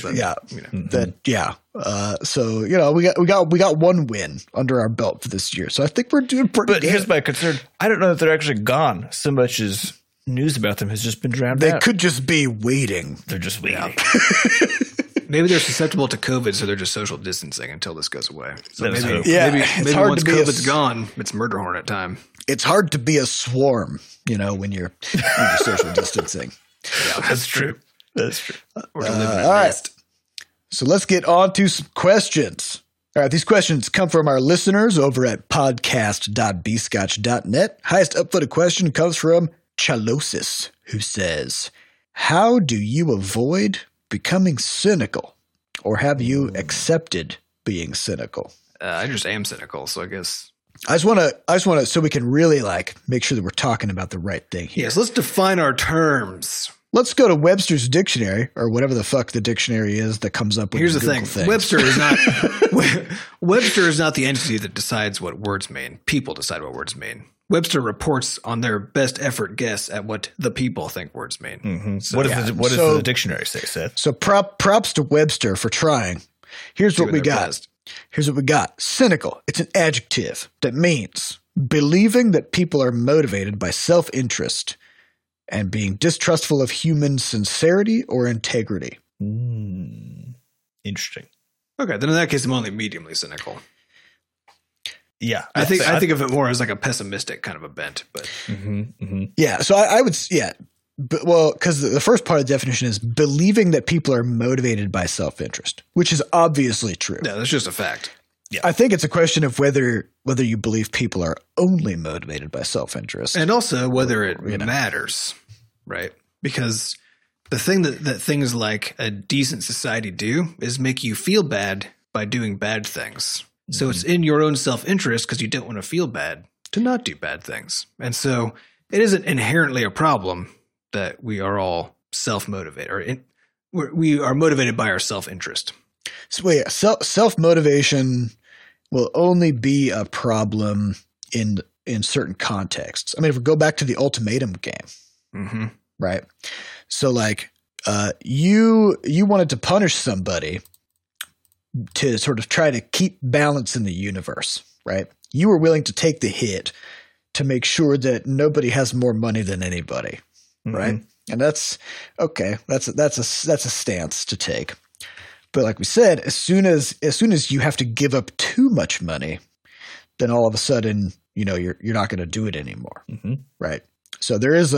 So you know, we got one win under our belt for this year. So I think we're doing pretty But good. here's my concern: I don't know if they're actually gone so much as news about them has just been drowned They out. could just be waiting. They're just waiting. Maybe they're susceptible to COVID, so they're just social distancing until this goes away. So Let's hope. maybe it's hard once to be COVID's gone, it's murder hornet time. It's hard to be a swarm, you know, when you're social distancing. Yeah, that's true. That's true. Or to live in a all right. nest. So let's get on to some questions. All right, these questions come from our listeners over at podcast.bscotch.net. Highest upvoted question comes from Chalosis, who says, how do you avoid becoming cynical? Or have you accepted being cynical? I just am cynical, so I guess. I just want to, so we can really like make sure that we're talking about the right thing here. Yes, let's define our terms. Let's go to Webster's dictionary, or whatever the fuck the dictionary is that comes up with Here's the Google thing. things. Webster is not the entity that decides what words mean. People decide what words mean. Webster reports on their best effort guess at what the people think words mean. Mm-hmm. So, What does the dictionary say, Seth? So props to Webster for trying. Here's what we got. Best. Here's what we got. Cynical. It's an adjective that means believing that people are motivated by self-interest and being distrustful of human sincerity or integrity. Interesting. Okay, then in that case, I'm only mediumly cynical. Yeah, I think of it more as like a pessimistic kind of a bent, but Yeah. So I would, but, well, because the first part of the definition is believing that people are motivated by self-interest, which is obviously true. yeah, that's just a fact. I think it's a question of whether you believe people are only motivated by self-interest. And also whether it matters, right? Because the thing that things like a decent society do is make you feel bad by doing bad things. So it's in your own self-interest, because you don't want to feel bad, to not do bad things. And so it isn't inherently a problem that we are all self-motivated, or we are motivated by our self-interest. So yeah, self-motivation will only be a problem in certain contexts. I mean, if we go back to the ultimatum game, right? So like you wanted to punish somebody to sort of try to keep balance in the universe, right? You were willing to take the hit to make sure that nobody has more money than anybody, right? And that's okay. That's a stance to take. But like we said, as soon as you have to give up too much money, then all of a sudden, you're not going to do it anymore, right? So there is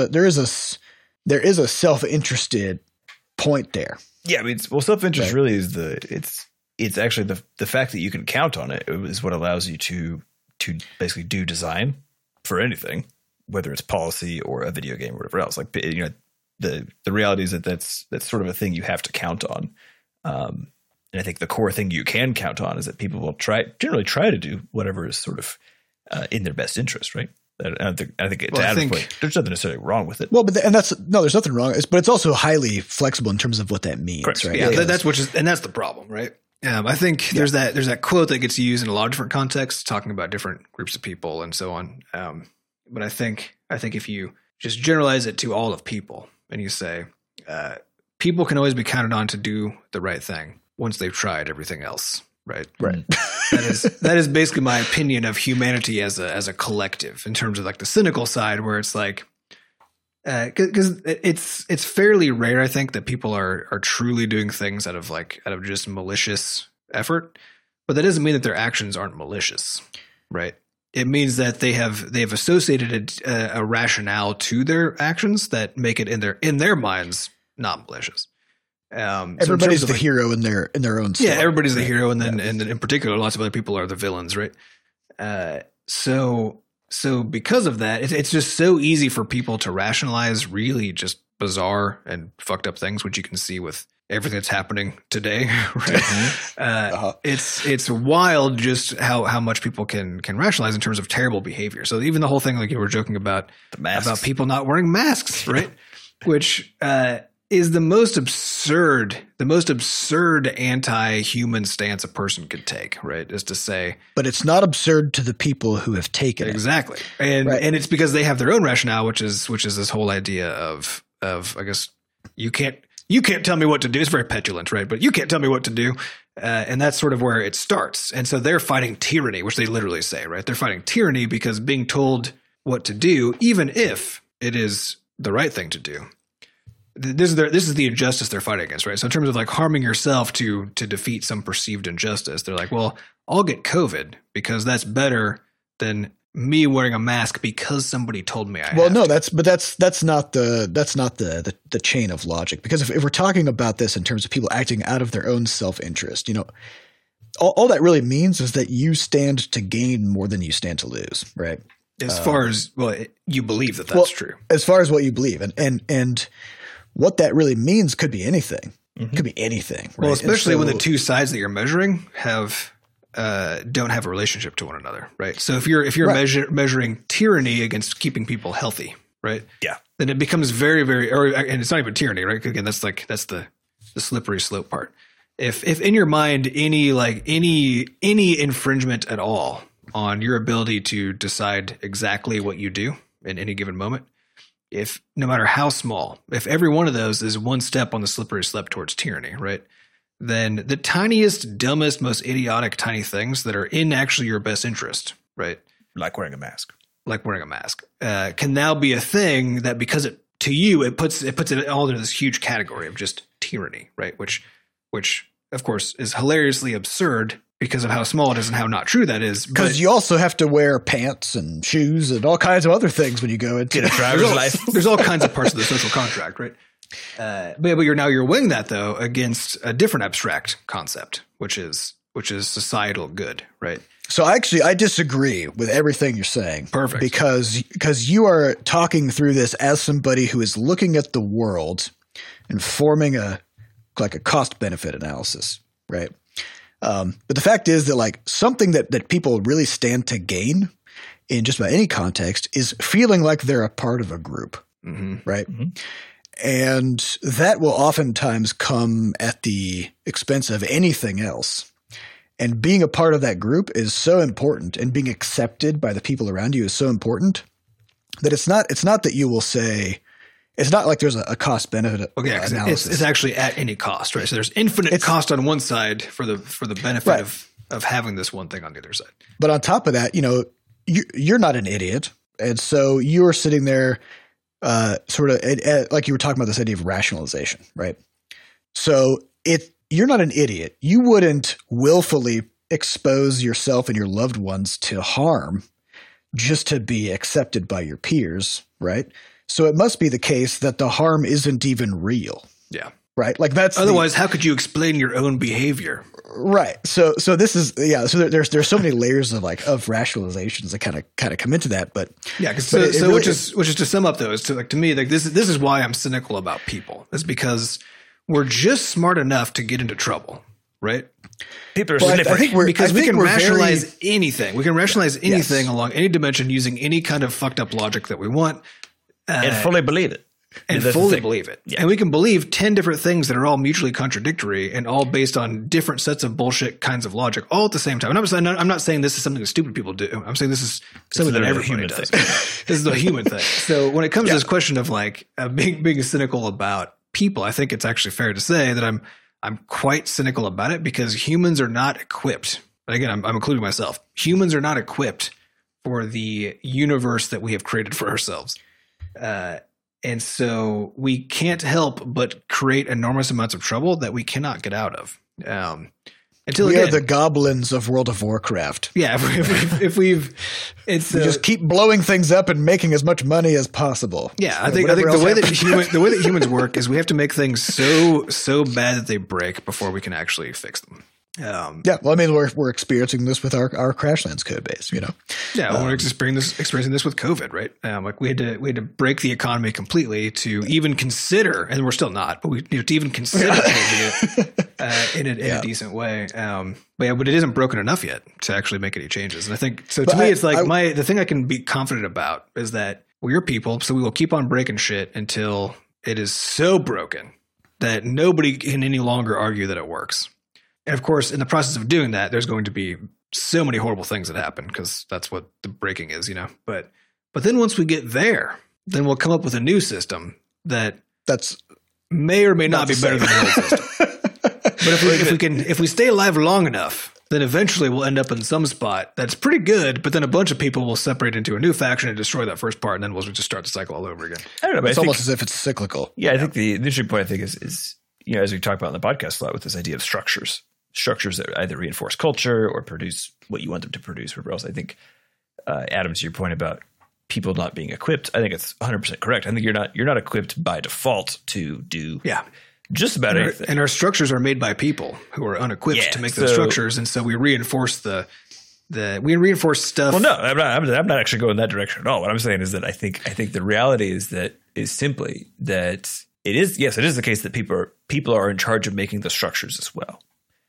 a self-interested point there. Yeah, I mean, self-interest really is it's actually the fact that you can count on it is what allows you to basically do design for anything, whether it's policy or a video game or whatever else. Like, the reality is that that's sort of a thing you have to count on. And I think the core thing you can count on is that people will generally try to do whatever is sort of in their best interest, right? I think to Adam's point, there's nothing necessarily wrong with it. Well, there's nothing wrong. But it's also highly flexible in terms of what that means, Correct. right? Yeah, that's the problem, right? I think there's that quote that gets used in a lot of different contexts, talking about different groups of people and so on. But I think if you just generalize it to all of people and you say people can always be counted on to do the right thing once they've tried everything else, right? Right. That is basically my opinion of humanity as a collective, in terms of like the cynical side, where it's like, because it's fairly rare, I think, that people are truly doing things out of just malicious effort, but that doesn't mean that their actions aren't malicious, right? It means that they've associated a rationale to their actions that make it in their minds not malicious. Everybody's the hero in their own story. Yeah, everybody's the hero, and then in particular, lots of other people are the villains, right? So because of that, it's just so easy for people to rationalize really just bizarre and fucked up things, which you can see with everything that's happening today. Right? It's wild just how much people can rationalize in terms of terrible behavior. So even the whole thing, like you were joking about people not wearing masks, right? Which is the most absurd anti-human stance a person could take, right? Is to say, but it's not absurd to the people who have taken exactly. And it's because they have their own rationale, which is this whole idea of I guess you can't tell me what to do. It's very petulant, right? But you can't tell me what to do. And that's sort of where it starts. And so they're fighting tyranny, which they literally say, right? They're fighting tyranny because being told what to do, even if it is the right thing to do, this is the injustice they're fighting against, right? So in terms of like harming yourself to defeat some perceived injustice, they're like, well, I'll get COVID because that's better than me wearing a mask because somebody told me I have to. That's not the chain of logic, because if we're talking about this in terms of people acting out of their own self-interest, all that really means is that you stand to gain more than you stand to lose, right? As far as you believe that's true. As far as what you believe, and what that really means could be anything. It could be anything. Right? Well, especially when the two sides that you're measuring don't have a relationship to one another, right? So if you're measuring tyranny against keeping people healthy, right? Yeah. Then it becomes very, very, and it's not even tyranny, right? Again, that's the slippery slope part. If in your mind any infringement at all on your ability to decide exactly what you do in any given moment. If no matter how small, if every one of those is one step on the slippery slope towards tyranny, right? Then the tiniest, dumbest, most idiotic tiny things that are in actually your best interest, right? Like wearing a mask. Can now be a thing that because to you, it puts it all into this huge category of just tyranny, right? Which of course is hilariously absurd because of how small it is and how not true that is. Because you also have to wear pants and shoes and all kinds of other things when you go into a driver's license. There's all kinds of parts of the social contract, right? But you're weighing that though against a different abstract concept, which is societal good, right? So I disagree with everything you're saying. Perfect. Because you are talking through this as somebody who is looking at the world and forming a cost benefit analysis, right? But the fact is that like something that people really stand to gain in just about any context is feeling like they're a part of a group, right? Mm-hmm. And that will oftentimes come at the expense of anything else. And being a part of that group is so important, and being accepted by the people around you is so important that it's not that you will say it's not like there's a cost benefit analysis. It's actually at any cost, right? So there's infinite cost on one side for the benefit of having this one thing on the other side. But on top of that, you're not an idiot, and so you are sitting there, sort of like you were talking about this idea of rationalization, right? So you're not an idiot. You wouldn't willfully expose yourself and your loved ones to harm just to be accepted by your peers, right? So it must be the case that the harm isn't even real. Yeah. Right? Like that's otherwise how could you explain your own behavior? Right. So this is so there's so many layers of rationalizations that kind of come into that, but yeah, which is to sum up though, is to me like this is why I'm cynical about people. Is because we're just smart enough to get into trouble, right? People are slippery. Because we can rationalize anything. We can rationalize anything along any dimension using any kind of fucked up logic that we want. And fully believe it. Yeah. And we can believe 10 different things that are all mutually contradictory and all based on different sets of bullshit kinds of logic all at the same time. And I'm not saying this is something that stupid people do. I'm saying this is something that everybody does. This is a human thing. So when it comes to this question of being cynical about people, I think it's actually fair to say that I'm quite cynical about it because humans are not equipped. And again, I'm including myself. Humans are not equipped for the universe that we have created for ourselves. And so we can't help but create enormous amounts of trouble that we cannot get out of. We are the goblins of World of Warcraft. Yeah, we just keep blowing things up and making as much money as possible. Yeah, I think the way that humans work is we have to make things so bad that they break before we can actually fix them. We're experiencing this with our Crashlands code base, Yeah, we're experiencing this with COVID, right? We had to break the economy completely to even consider, and we're still not, but to even consider changing it in a decent way. But it isn't broken enough yet to actually make any changes. And I think so. To me, it's like the thing I can be confident about is that we're people, so we will keep on breaking shit until it is so broken that nobody can any longer argue that it works. And of course, in the process of doing that, there's going to be so many horrible things that happen because that's what the breaking is, But then once we get there, then we'll come up with a new system that's may or may not be better than the old system. But if we stay alive long enough, then eventually we'll end up in some spot that's pretty good. But then a bunch of people will separate into a new faction and destroy that first part, and then we'll just start the cycle all over again. I don't know. But it's almost as if it's cyclical. Yeah, I think the interesting point is as we talk about in the podcast a lot with this idea of structures that either reinforce culture or produce what you want them to produce. Whatever else, I think, Adam, to your point about people not being equipped, I think it's 100% correct. I think you're not equipped by default to do just about anything. And our structures are made by people who are unequipped to make those structures, and so we reinforce we reinforce stuff. Well, no, I'm not actually going that direction at all. What I'm saying is that I think the reality is simply that it is the case that people are in charge of making the structures as well.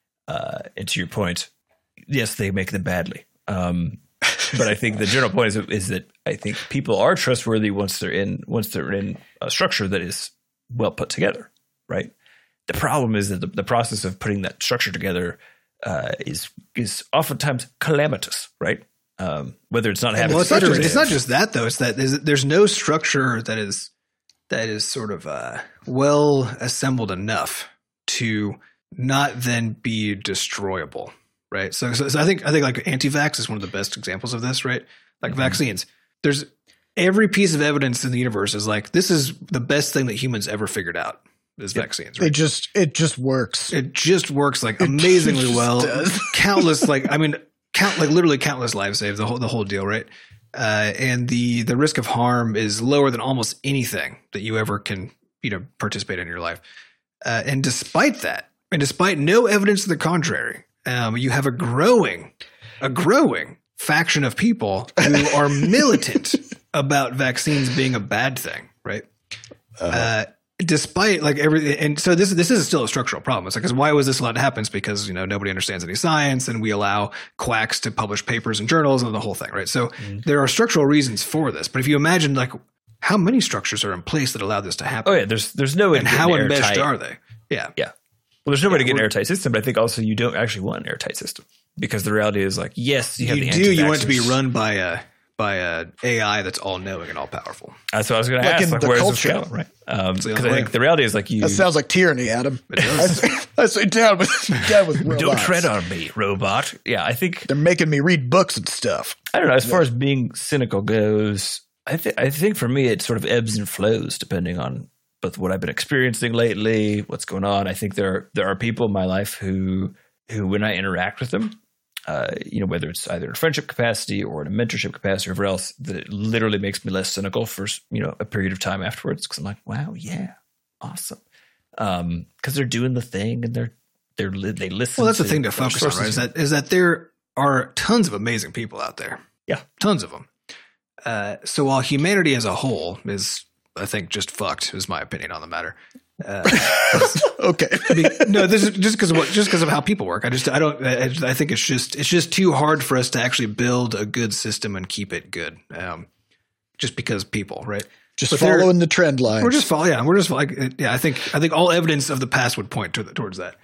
And to your point, yes, they make them badly. But I think the general point is that I think people are trustworthy once they're in a structure that is well put together, right? The problem is that the process of putting that structure together is oftentimes calamitous, right? Whether it's not happening. Well, it's not just that though. It's that there's no structure that is sort of well assembled enough to not then be destroyable, right? So I think like anti-vax is one of the best examples of this, right? Like vaccines. There's every piece of evidence in the universe is like this is the best thing that humans ever figured out. Is vaccines. Right? It just works. It just works like amazingly well. Countless literally countless lives saved. The whole deal, right? And the risk of harm is lower than almost anything that you ever can participate in your life. And despite that, and despite no evidence to the contrary, you have a growing faction of people who are militant about vaccines being a bad thing, right? Despite like everything, and so this is still a structural problem. It's like, because why was this allowed to happen? It's because nobody understands any science, and we allow quacks to publish papers in journals and the whole thing, right? So there are structural reasons for this. But if you imagine like how many structures are in place that allow this to happen? Oh yeah, there's no way. And how enmeshed are they? Yeah. Well, there's no way to get an airtight system, but I think also you don't actually want an airtight system, because the reality is like, yes, you have the anti-vaxxers. You want it to be run by a AI that's all knowing and all powerful. That's what I was going to ask. Like, where's this go? Right? Because I think the reality is like that sounds like tyranny, Adam. I say down with robots. Don't tread on me, robot. Yeah, I think they're making me read books and stuff. I don't know. As far as being cynical goes, I think for me it sort of ebbs and flows depending on both what I've been experiencing lately, what's going on. I think there are people in my life who when I interact with them, whether it's either in a friendship capacity or in a mentorship capacity or whatever else, that it literally makes me less cynical for a period of time afterwards, because I'm like, wow, yeah, awesome, because they're doing the thing and they listen. Well, that's the thing to focus on, right? Is that there are tons of amazing people out there. Yeah, tons of them. So while humanity as a whole is, I think, just fucked, is my opinion on the matter. Okay. No, this is just because of how people work. I think it's just too hard for us to actually build a good system and keep it good. Just because people, right? Just following the trend line. We're just I think all evidence of the past would point towards that.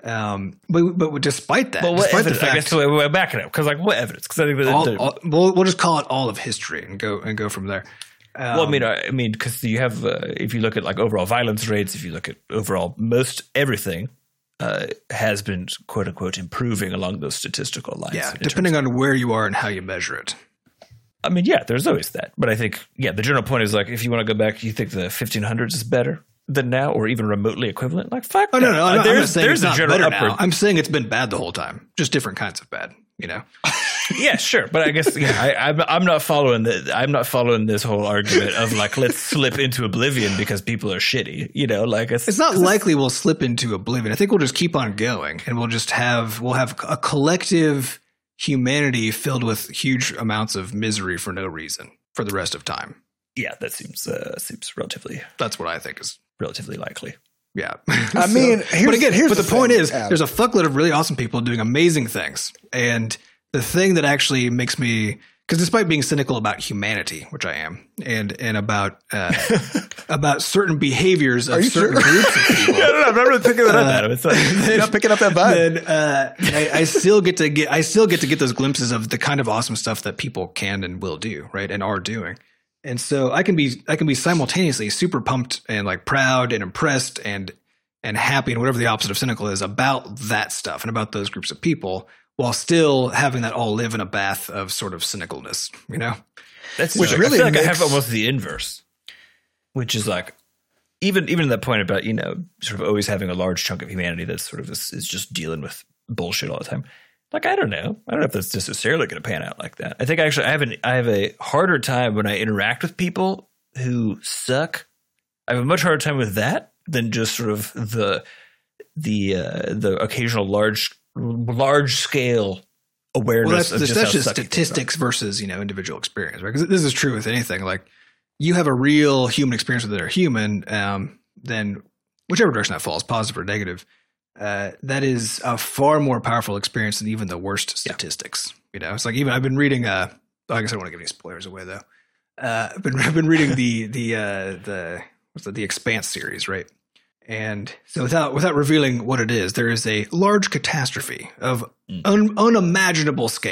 But despite that, I guess we're backing up, because like what evidence? Because I think we'll just call it all of history and go from there. Well, I mean, because you have, if you look at like overall violence rates, if you look at overall most everything, has been quote unquote improving along those statistical lines. Yeah, depending on where you are and how you measure it. I mean, yeah, there's always that, but I think the general point is like, if you want to go back, you think the 1500s is better than now, or even remotely equivalent? Like, fuck. Oh no, I'm not saying it's not better now. I'm saying it's been bad the whole time, just different kinds of bad. Yeah, sure, but I guess I'm not following this whole argument of like, let's slip into oblivion because people are shitty. Like it's not likely we'll slip into oblivion. I think we'll just keep on going, and we'll have a collective humanity filled with huge amounts of misery for no reason for the rest of time. Yeah, that seems relatively. That's what I think is relatively likely. Yeah. I mean, but the point is, there's a fuckload of really awesome people doing amazing things. And the thing that actually makes me, because despite being cynical about humanity, which I am, and about certain behaviors of certain groups of people. I'm not really picking that up, Adam. It's like, you're not picking up that vibe. Then I still get to get those glimpses of the kind of awesome stuff that people can and will do, right, and are doing. And so I can be simultaneously super pumped and like proud and impressed and happy and whatever the opposite of cynical is about that stuff and about those groups of people, while still having that all live in a bath of sort of cynicalness, That's which really I feel like I have almost the inverse, which is like even that point about sort of always having a large chunk of humanity that sort of is just dealing with bullshit all the time. Like, I don't know if that's necessarily going to pan out like that. I think actually I have a harder time when I interact with people who suck. I have a much harder time with that than just sort of the occasional large scale awareness. Well, that's just statistics versus individual experience, right? Because this is true with anything. Like, you have a real human experience with another human, then whichever direction that falls, positive or negative. That is a far more powerful experience than even the worst statistics. It's like, even I've been reading. I guess I don't want to give any spoilers away though. I've been reading the Expanse series, right? And so without revealing what it is, there is a large catastrophe of unimaginable scale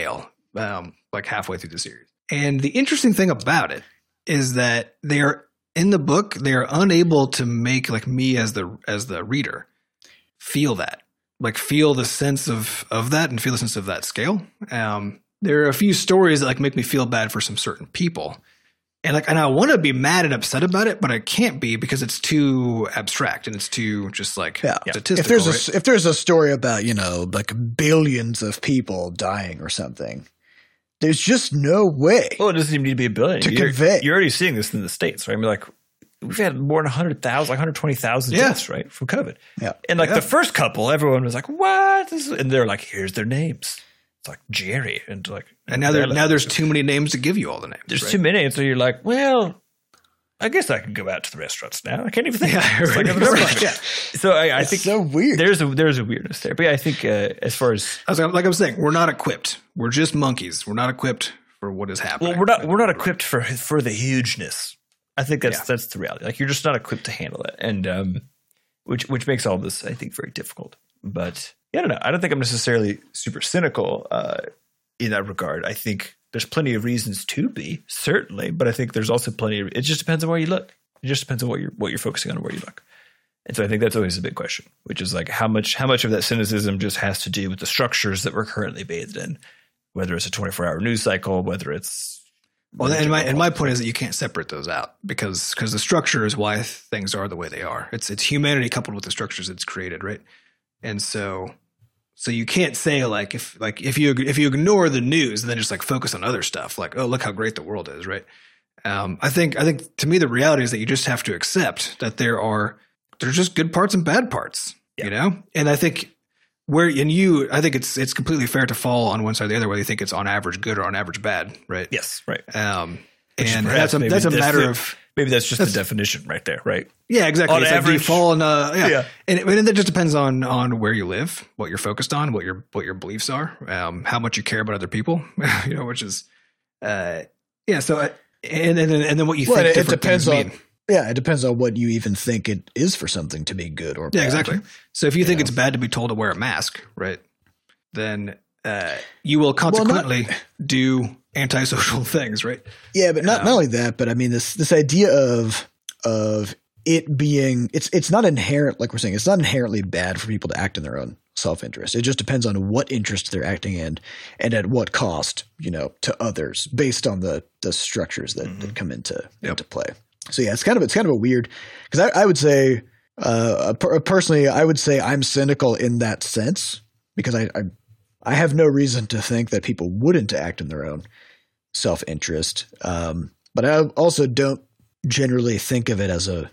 like halfway through the series. And the interesting thing about it is that they are in the book, they are unable to make like me as the reader feel that, like feel the sense of that and feel the sense of that scale. There are a few stories that like make me feel bad for some certain people. And I want to be mad and upset about it, but I can't be because it's too abstract and it's too just like statistical. If there's a story about, like billions of people dying or something, there's just no way. Well, it doesn't even need to be a billion. Convey. You're already seeing this in the States, right? I mean, like we've had more than 100,000, like 120,000 deaths, right, from COVID. Yeah. And like the first couple, everyone was like, "What?" And they're like, "Here's their names." It's like Jerry and like, and now there's too many names to give you all the names. There's too many, and so you're like, well, I guess I can go out to the restaurants now. I can't even think. It's like So I think so weird. There's a weirdness there, but I think as far as like I was saying, we're not equipped. We're just monkeys. We're not equipped for what is happening. Well, we're not equipped for the hugeness. I think that's the reality. Like you're just not equipped to handle it, and which makes all this, I think, very difficult. But I don't know. I don't think I'm necessarily super cynical in that regard. I think there's plenty of reasons to be, certainly, but I think there's also plenty of. It just depends on where you look. It just depends on what you're focusing on and where you look. And so I think that's always a big question, which is like how much of that cynicism just has to do with the structures that we're currently bathed in, whether it's a 24-hour news cycle, whether it's and my point is that you can't separate those out because the structure is why things are the way they are. It's humanity coupled with the structures it's created, right? And so you can't say like if you ignore the news and then just like focus on other stuff, like, oh, look how great the world is, right? I think to me the reality is that you just have to accept that there's just good parts and bad parts, And I think I think it's completely fair to fall on one side or the other, whether you think it's on average good or on average bad, right? Yes, right. And that's a matter of. Maybe that's just the definition right there, right? Yeah, exactly. On it's average, like you fall in, and that just depends on where you live, what you're focused on, what your beliefs are, how much you care about other people, which is, So and then what you think. It depends on. Yeah, it depends on what you even think it is for something to be good or bad. Yeah, exactly. So if you think it's bad to be told to wear a mask, right, then you will consequently do antisocial things, right? Yeah, but not only that, but I mean this idea of it being it's not inherent, like we're saying, it's not inherently bad for people to act in their own self-interest. It just depends on what interest they're acting in and at what cost, to others based on the structures that come into play. So yeah, it's kind of a weird, because I would say personally, I would say I'm cynical in that sense because I have no reason to think that people wouldn't act in their own self-interest. But I also don't generally think of it as a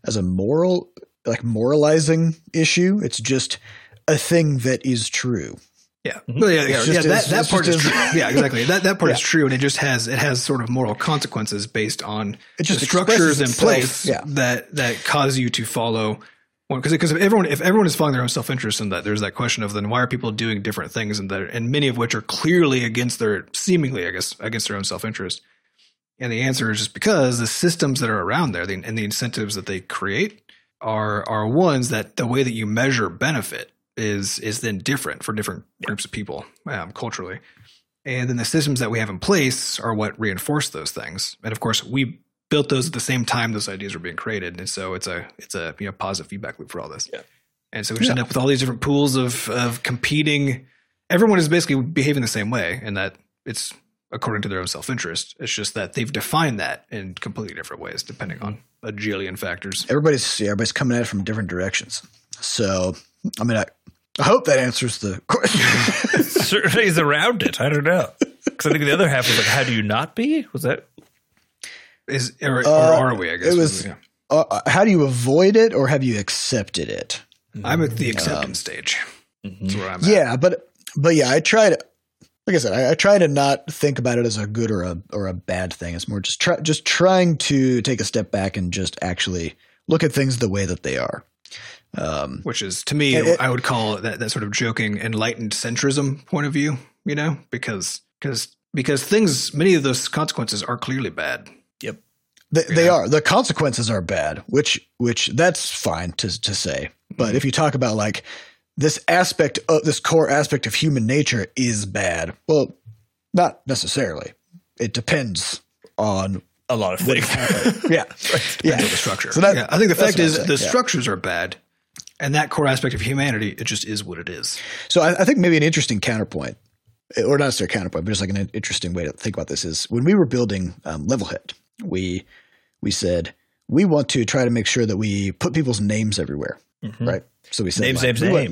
moralizing issue. It's just a thing that is true. Yeah. Well, that part is true. Yeah, exactly. That part is true, and it has sort of moral consequences based on the structures in place that cause you to follow. Because if everyone is following their own self-interest, and that there's that question of then why are people doing different things, and many of which are clearly against their own self-interest. And the answer is just because the systems that are around there and the incentives that they create are ones that the way that you measure benefit is then different for different groups of people culturally. And then the systems that we have in place are what reinforce those things. And of course, we built those at the same time those ideas were being created. And so it's a positive feedback loop for all this. Yeah. And so we just end up with all these different pools of competing. Everyone is basically behaving the same way, and that it's according to their own self-interest. It's just that they've defined that in completely different ways, depending on a jillion factors. Everybody's coming at it from different directions. So, I mean, I hope that answers the question. Certainly is around it. I don't know. Because I think the other half was like, how do you not be? Was that? Or are we, I guess? It was, how do you avoid it, or have you accepted it? I'm at the acceptance stage. That's where I'm at. Yeah, but yeah, I try to, like I said, I try to not think about it as a good or a bad thing. It's more just trying to take a step back and just actually look at things the way that they are. Which is, to me, I would call it that sort of joking enlightened centrism point of view, because things, many of those consequences are clearly bad. Yep. They are. The consequences are bad, which that's fine to say. But if you talk about like this core aspect of human nature is bad, well, Not necessarily. It depends on A lot of things. yeah. Yeah. The structure. So that- yeah, I think the that's fact what I'm is saying, the yeah. structures are bad, and that core aspect of humanity, it just is what it is. So I think maybe an interesting counterpoint, or not necessarily counterpoint, but just like an interesting way to think about this is when we were building Levelhead, we said we want to try to make sure that we put people's names everywhere, right? So we said Names.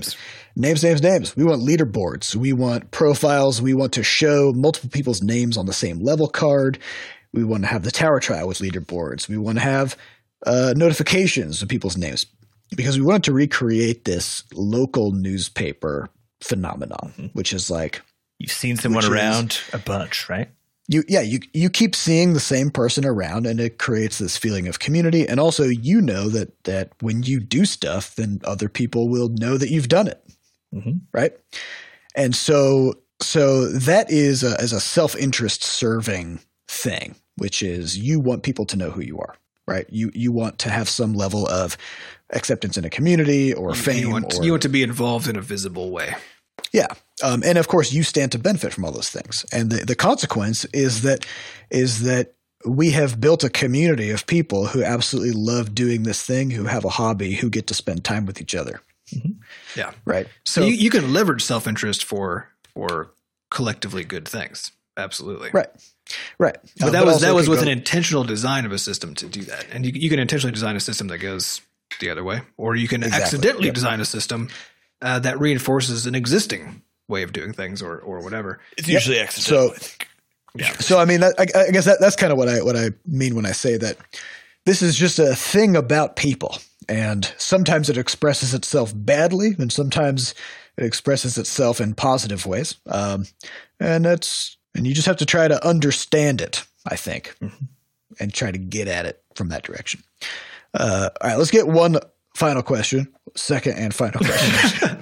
names. We want leaderboards. We want profiles. We want to show multiple people's names on the same level card. We want to have the tower trial with leaderboards. We want to have notifications of people's names because we wanted to recreate this local newspaper phenomenon, which is like You've seen someone Which is- around a bunch, right? you keep seeing the same person around, and it creates this feeling of community. And also, you know that when you do stuff, then other people will know that you've done it, right? And so that is as a self-interest serving thing, which is you want people to know who you are, right? You want to have some level of acceptance in a community or fame. You want to be involved in a visible way. Yeah. And of course you stand to benefit from all those things. And the consequence is that we have built a community of people who absolutely love doing this thing, who have a hobby, who get to spend time with each other. Yeah. Right. So you can leverage self-interest for collectively good things. Absolutely. Right. But that was also with can an go- intentional design of a system to do that. And you can intentionally design a system that goes the other way, or you can Exactly. accidentally Yep. design a system that reinforces an existing way of doing things or whatever. It's usually accidental. So I mean, I guess that's kind of what I mean when I say that this is just a thing about people, and sometimes it expresses itself badly, and sometimes it expresses itself in positive ways. And you just have to try to understand it, I think, and try to get at it from that direction. All right, let's get one final question, second and final question.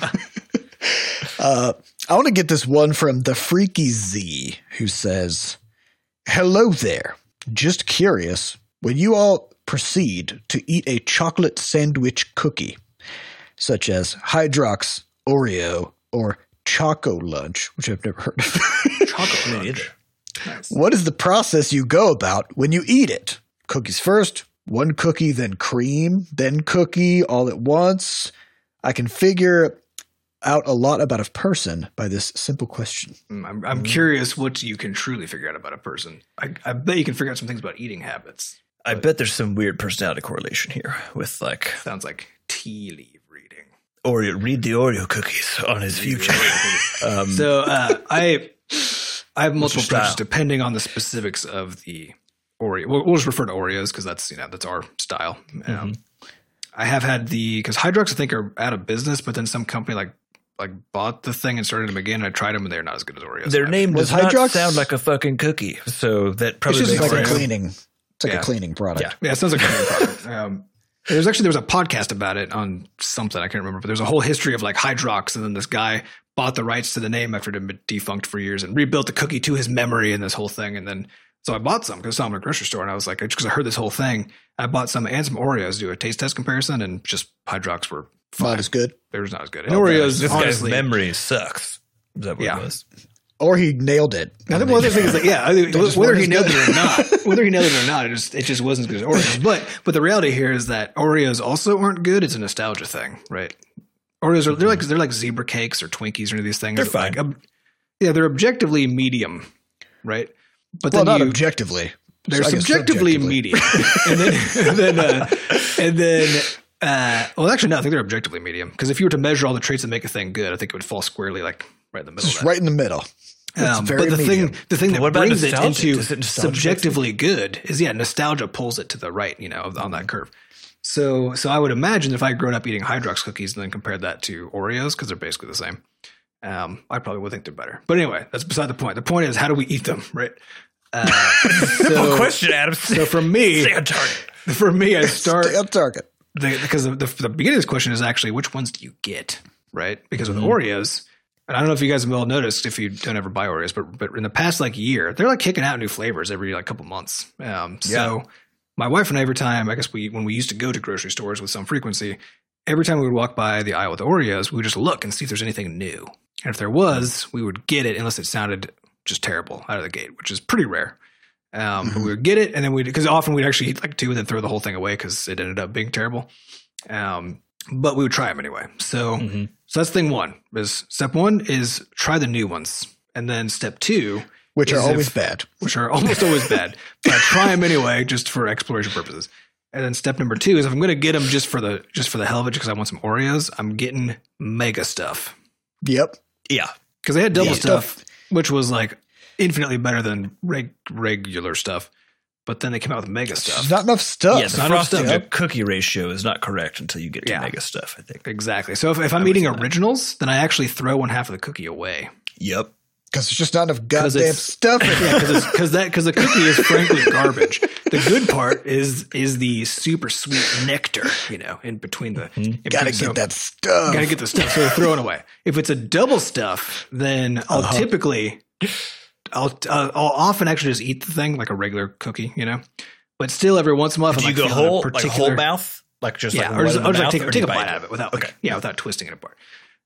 I want to get this one from the Freaky Z, who says, "Hello there. Just curious, when you all proceed to eat a chocolate sandwich cookie, such as Hydrox, Oreo, or Choco Lunch," which I've never heard of, Chocolate Me lunch. neither. what is the process you go about when you eat it? Cookies first, one cookie, then cream, then cookie, all at once? I can figure out a lot about a person by this simple question. I'm curious what you can truly figure out about a person. I bet you can figure out some things about eating habits. I bet there's some weird personality correlation here with like Sounds like tea leaf reading. Oreo. Read the Oreo cookies on his future. So I have multiple style? approaches depending on the specifics of the Oreo. We'll just refer to Oreos because that's our style. I have had because Hydrox I think are out of business, but then some company like bought the thing and started them again. And I tried them and they're not as good as Oreos. Their name Was does not Hydrox- sound like a fucking cookie, so that probably It's just makes like a sense. cleaning. It's like Yeah. a cleaning product. Yeah, it sounds like a great product. There was a podcast about it on something I can't remember, but there's a whole history of like Hydrox, and then this guy bought the rights to the name after it had been defunct for years and rebuilt the cookie to his memory and this whole thing. And then so I bought some because I saw them at a grocery store, and I was like, because I heard this whole thing, I bought some and some Oreos to do a taste test comparison, and just Hydrox were fine. Not as good. They were not as good. And Oreos, This guy's honestly, memory sucks. Is that what Yeah. it was? Or he nailed it. I think one of the things is like, I think just whether weren't he as nailed good. it or not, it just wasn't as good as Oreos. But the reality here is that Oreos also aren't good. It's a nostalgia thing, right? Oreos are they're like zebra cakes or Twinkies or any of these things. They're fine. Like, they're objectively medium, right? But Well, then not objectively. they're I guess subjectively medium, well, actually, no, I think they're objectively medium because if you were to measure all the traits that make a thing good, I think it would fall squarely like right in the middle. Just of that. right in the middle. It's very But medium. the thing But that what about brings it nostalgia? into Does it nostalgia subjectively good is nostalgia pulls it to the right, on that curve. So I would imagine if I had grown up eating Hydrox cookies and then compared that to Oreos because they're basically the same, I probably would think they're better. But anyway, that's beside the point. The point is, how do we eat them, right? Simple question, Adam. So for me, Stay on target. I start Stay on target. because the beginning of this question is actually which ones do you get, right? Because Mm-hmm. with Oreos, and I don't know if you guys have all noticed if you don't ever buy Oreos, but in the past year, they're like kicking out new flavors every couple months. So my wife and I, every time, I guess when we used to go to grocery stores with some frequency, every time we would walk by the aisle with Oreos, we would just look and see if there's anything new. And if there was, we would get it unless it sounded just terrible out of the gate, which is pretty rare. But we would get it, and then because often we'd actually eat like 2 and then throw the whole thing away because it ended up being terrible. But we would try them anyway. So that's thing 1. Step 1 is try the new ones, and then step 2, which are always bad, which are almost always bad, but I try them anyway just for exploration purposes. And then step number 2 is if I'm going to get them just for the hell of it, because I want some Oreos, I'm getting mega stuff. Yep. Yeah. Because they had double stuff, which was like infinitely better than regular stuff. But then they came out with mega stuff. There's not enough stuff. Yes, not the enough frosting stuff. to cookie ratio is not correct until you get to mega stuff, I think. Exactly. So if I'm eating originals, then I actually throw 1/2 of the cookie away. Yep. Because there's just not enough goddamn stuff in it. Because the cookie is frankly garbage. The good part is the super sweet nectar, in between the. Gotta get that stuff. Gotta get the stuff. So they're throwing away. If it's a double stuff, then I'll typically, I'll often actually just eat the thing like a regular cookie, But still, every once in a while, if Do I'm you go feeling whole, a particular, like whole mouth, like just yeah, like or just, one in the I'll mouth, just or do take you a bite out of it without without twisting it apart.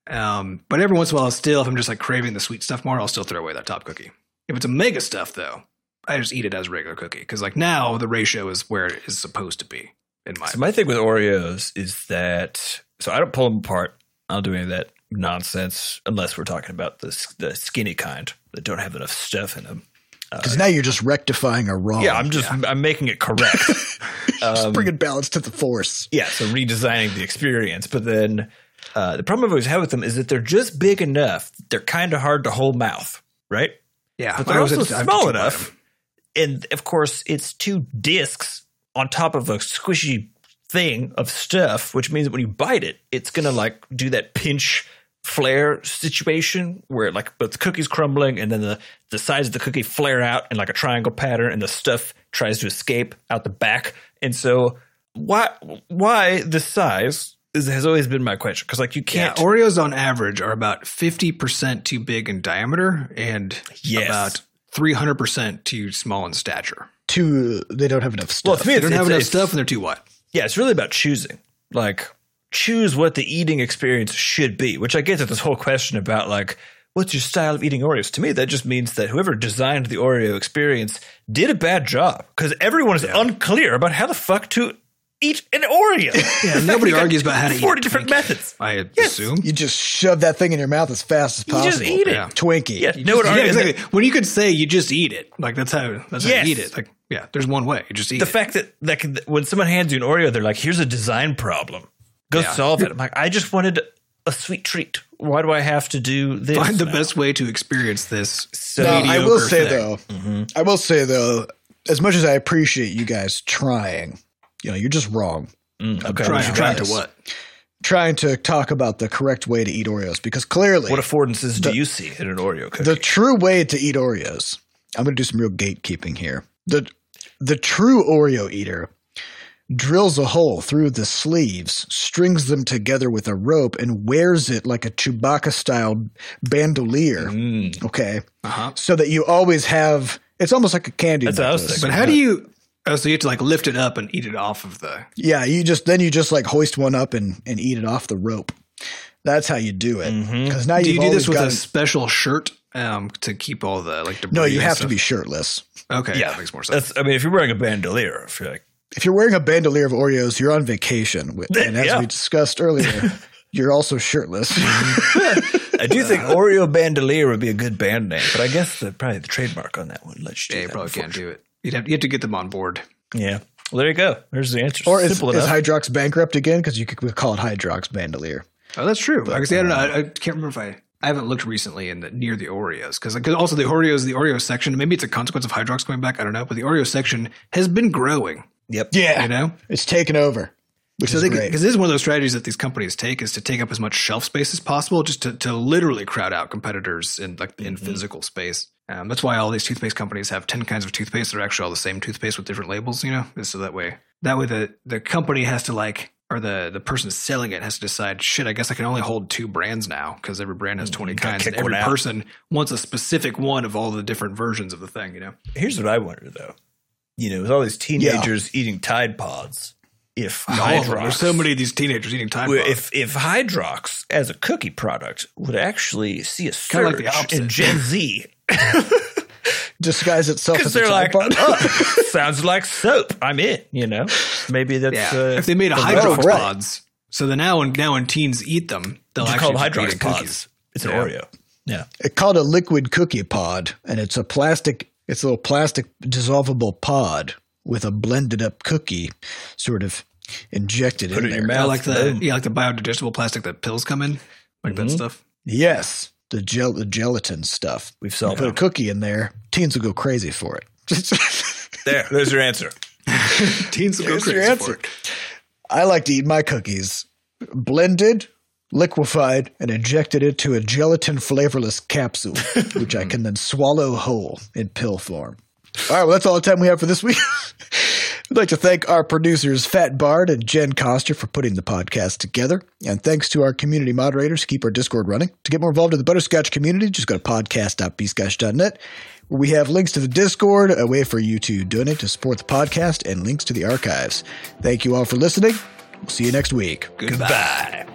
But every once in a while, if I'm just like craving the sweet stuff more, I'll still throw away that top cookie. If it's a mega stuff, though, I just eat it as a regular cookie because like now the ratio is where it is supposed to be. In my So my thing with Oreos is that I don't pull them apart. I don't do any of that nonsense unless we're talking about the skinny kind that don't have enough stuff in them. Because now you're just rectifying a wrong. Yeah, I'm making it correct. Just bringing balance to the force. Yeah, so redesigning the experience. But then the problem I've always had with them is that they're just big enough. They're kind of hard to hold mouth, right? Yeah, but they're also small enough. And of course, it's 2 discs on top of a squishy thing of stuff, which means that when you bite it, it's going to like do that pinch flare situation where like both the cookie's crumbling and then the sides of the cookie flare out in like a triangle pattern and the stuff tries to escape out the back. And so why this size has always been my question. Because like you can't. Yeah, Oreos on average are about 50% too big in diameter and about 300% too small in stature. They don't have enough stuff. Well, to me, they don't have enough stuff and they're too wide. Yeah, it's really about choosing. Like, choose what the eating experience should be, which I get to this whole question about like, what's your style of eating Oreos? To me, that just means that whoever designed the Oreo experience did a bad job because everyone is unclear about how the fuck to eat an Oreo. Yeah, nobody argues about how to eat 40 different methods. I assume. You just shove that thing in your mouth as fast as possible. You just eat it. Yeah. Twinkie. Yeah, exactly. When you could say you just eat it, like that's how you eat it. Like, yeah, there's one way. You just eat the it. fact that when someone hands you an Oreo, they're like, here's a design problem. Go solve it. I'm like, I just wanted a sweet treat. Why do I have to do this? Find the best way to experience this. I will say though, as much as I appreciate you guys trying, you're just wrong. Okay. Trying to what? Trying to talk about the correct way to eat Oreos because clearly, what affordances do you see in an Oreo cookie? The true way to eat Oreos. I'm going to do some real gatekeeping here. The true Oreo eater drills a hole through the sleeves, strings them together with a rope, and wears it like a Chewbacca-style bandolier. Okay, so that you always have. It's almost like a candy necklace. But how do you? Oh, so you have to like lift it up and eat it off of the. Yeah, you just like hoist one up and eat it off the rope. That's how you do it. Because now do you do this with a special shirt to keep all the like debris? No, you have to be shirtless. Okay, yeah, that makes more sense. If you're wearing a bandolier, I feel like. If you're wearing a bandolier of Oreos, you're on vacation. And as we discussed earlier, you're also shirtless. I do think Oreo bandolier would be a good band name, but I guess probably the trademark on that one lets you do you that probably can't do it. You have to get them on board. Yeah. Well, there you go. There's the answer. Or is Hydrox bankrupt again? Because you could call it Hydrox bandolier. Oh, that's true. Like I said, I don't know. I can't remember if I haven't looked recently near the Oreos because also the Oreo section. Maybe it's a consequence of Hydrox going back. I don't know, but the Oreo section has been growing. Yep. Yeah. It's taken over. Which is great. Because this is one of those strategies that these companies take is to take up as much shelf space as possible, just to literally crowd out competitors in physical space. That's why all these toothpaste companies have 10 kinds of toothpaste that are actually all the same toothpaste with different labels. So that way the company has to or the person selling it has to decide, shit, I guess I can only hold 2 brands now because every brand has 20 kinds. And every person wants a specific one of all the different versions of the thing. Here's what I wonder though. With all these teenagers eating Tide Pods. If Hydrox, there's so many of these teenagers eating Tide Pods. If Hydrox as a cookie product would actually see a surge like the opposite. in Gen Z, disguise itself Because as a they're like, tripod. oh, sounds like soap. I'm in, Maybe that's if they made a Hydrox right. pods, so then now when teens eat them, they'll They're actually called be Hydrox eating pods. cookies. It's an Yeah. Oreo. Yeah. It's called a liquid cookie pod, and it's a little plastic dissolvable pod with a blended up cookie sort of injected Put in it in your there. mouth. Like Boom. the biodigestible plastic that pills come in, like that stuff. Yes, the gelatin stuff. We've You solved put a it. cookie in there, teens will go crazy for it. There's your answer. Teens will go Here's your crazy answer. for it. I like to eat my cookies blended, liquefied, and injected into a gelatin flavorless capsule, which I can then swallow whole in pill form. All right, well, that's all the time we have for this week. I'd like to thank our producers, Fat Bard and Jen Coster, for putting the podcast together. And thanks to our community moderators who keep our Discord running. To get more involved in the Butterscotch community, just go to podcast.bscotch.net, where we have links to the Discord, a way for you to donate to support the podcast, and links to the archives. Thank you all for listening. We'll see you next week. Goodbye.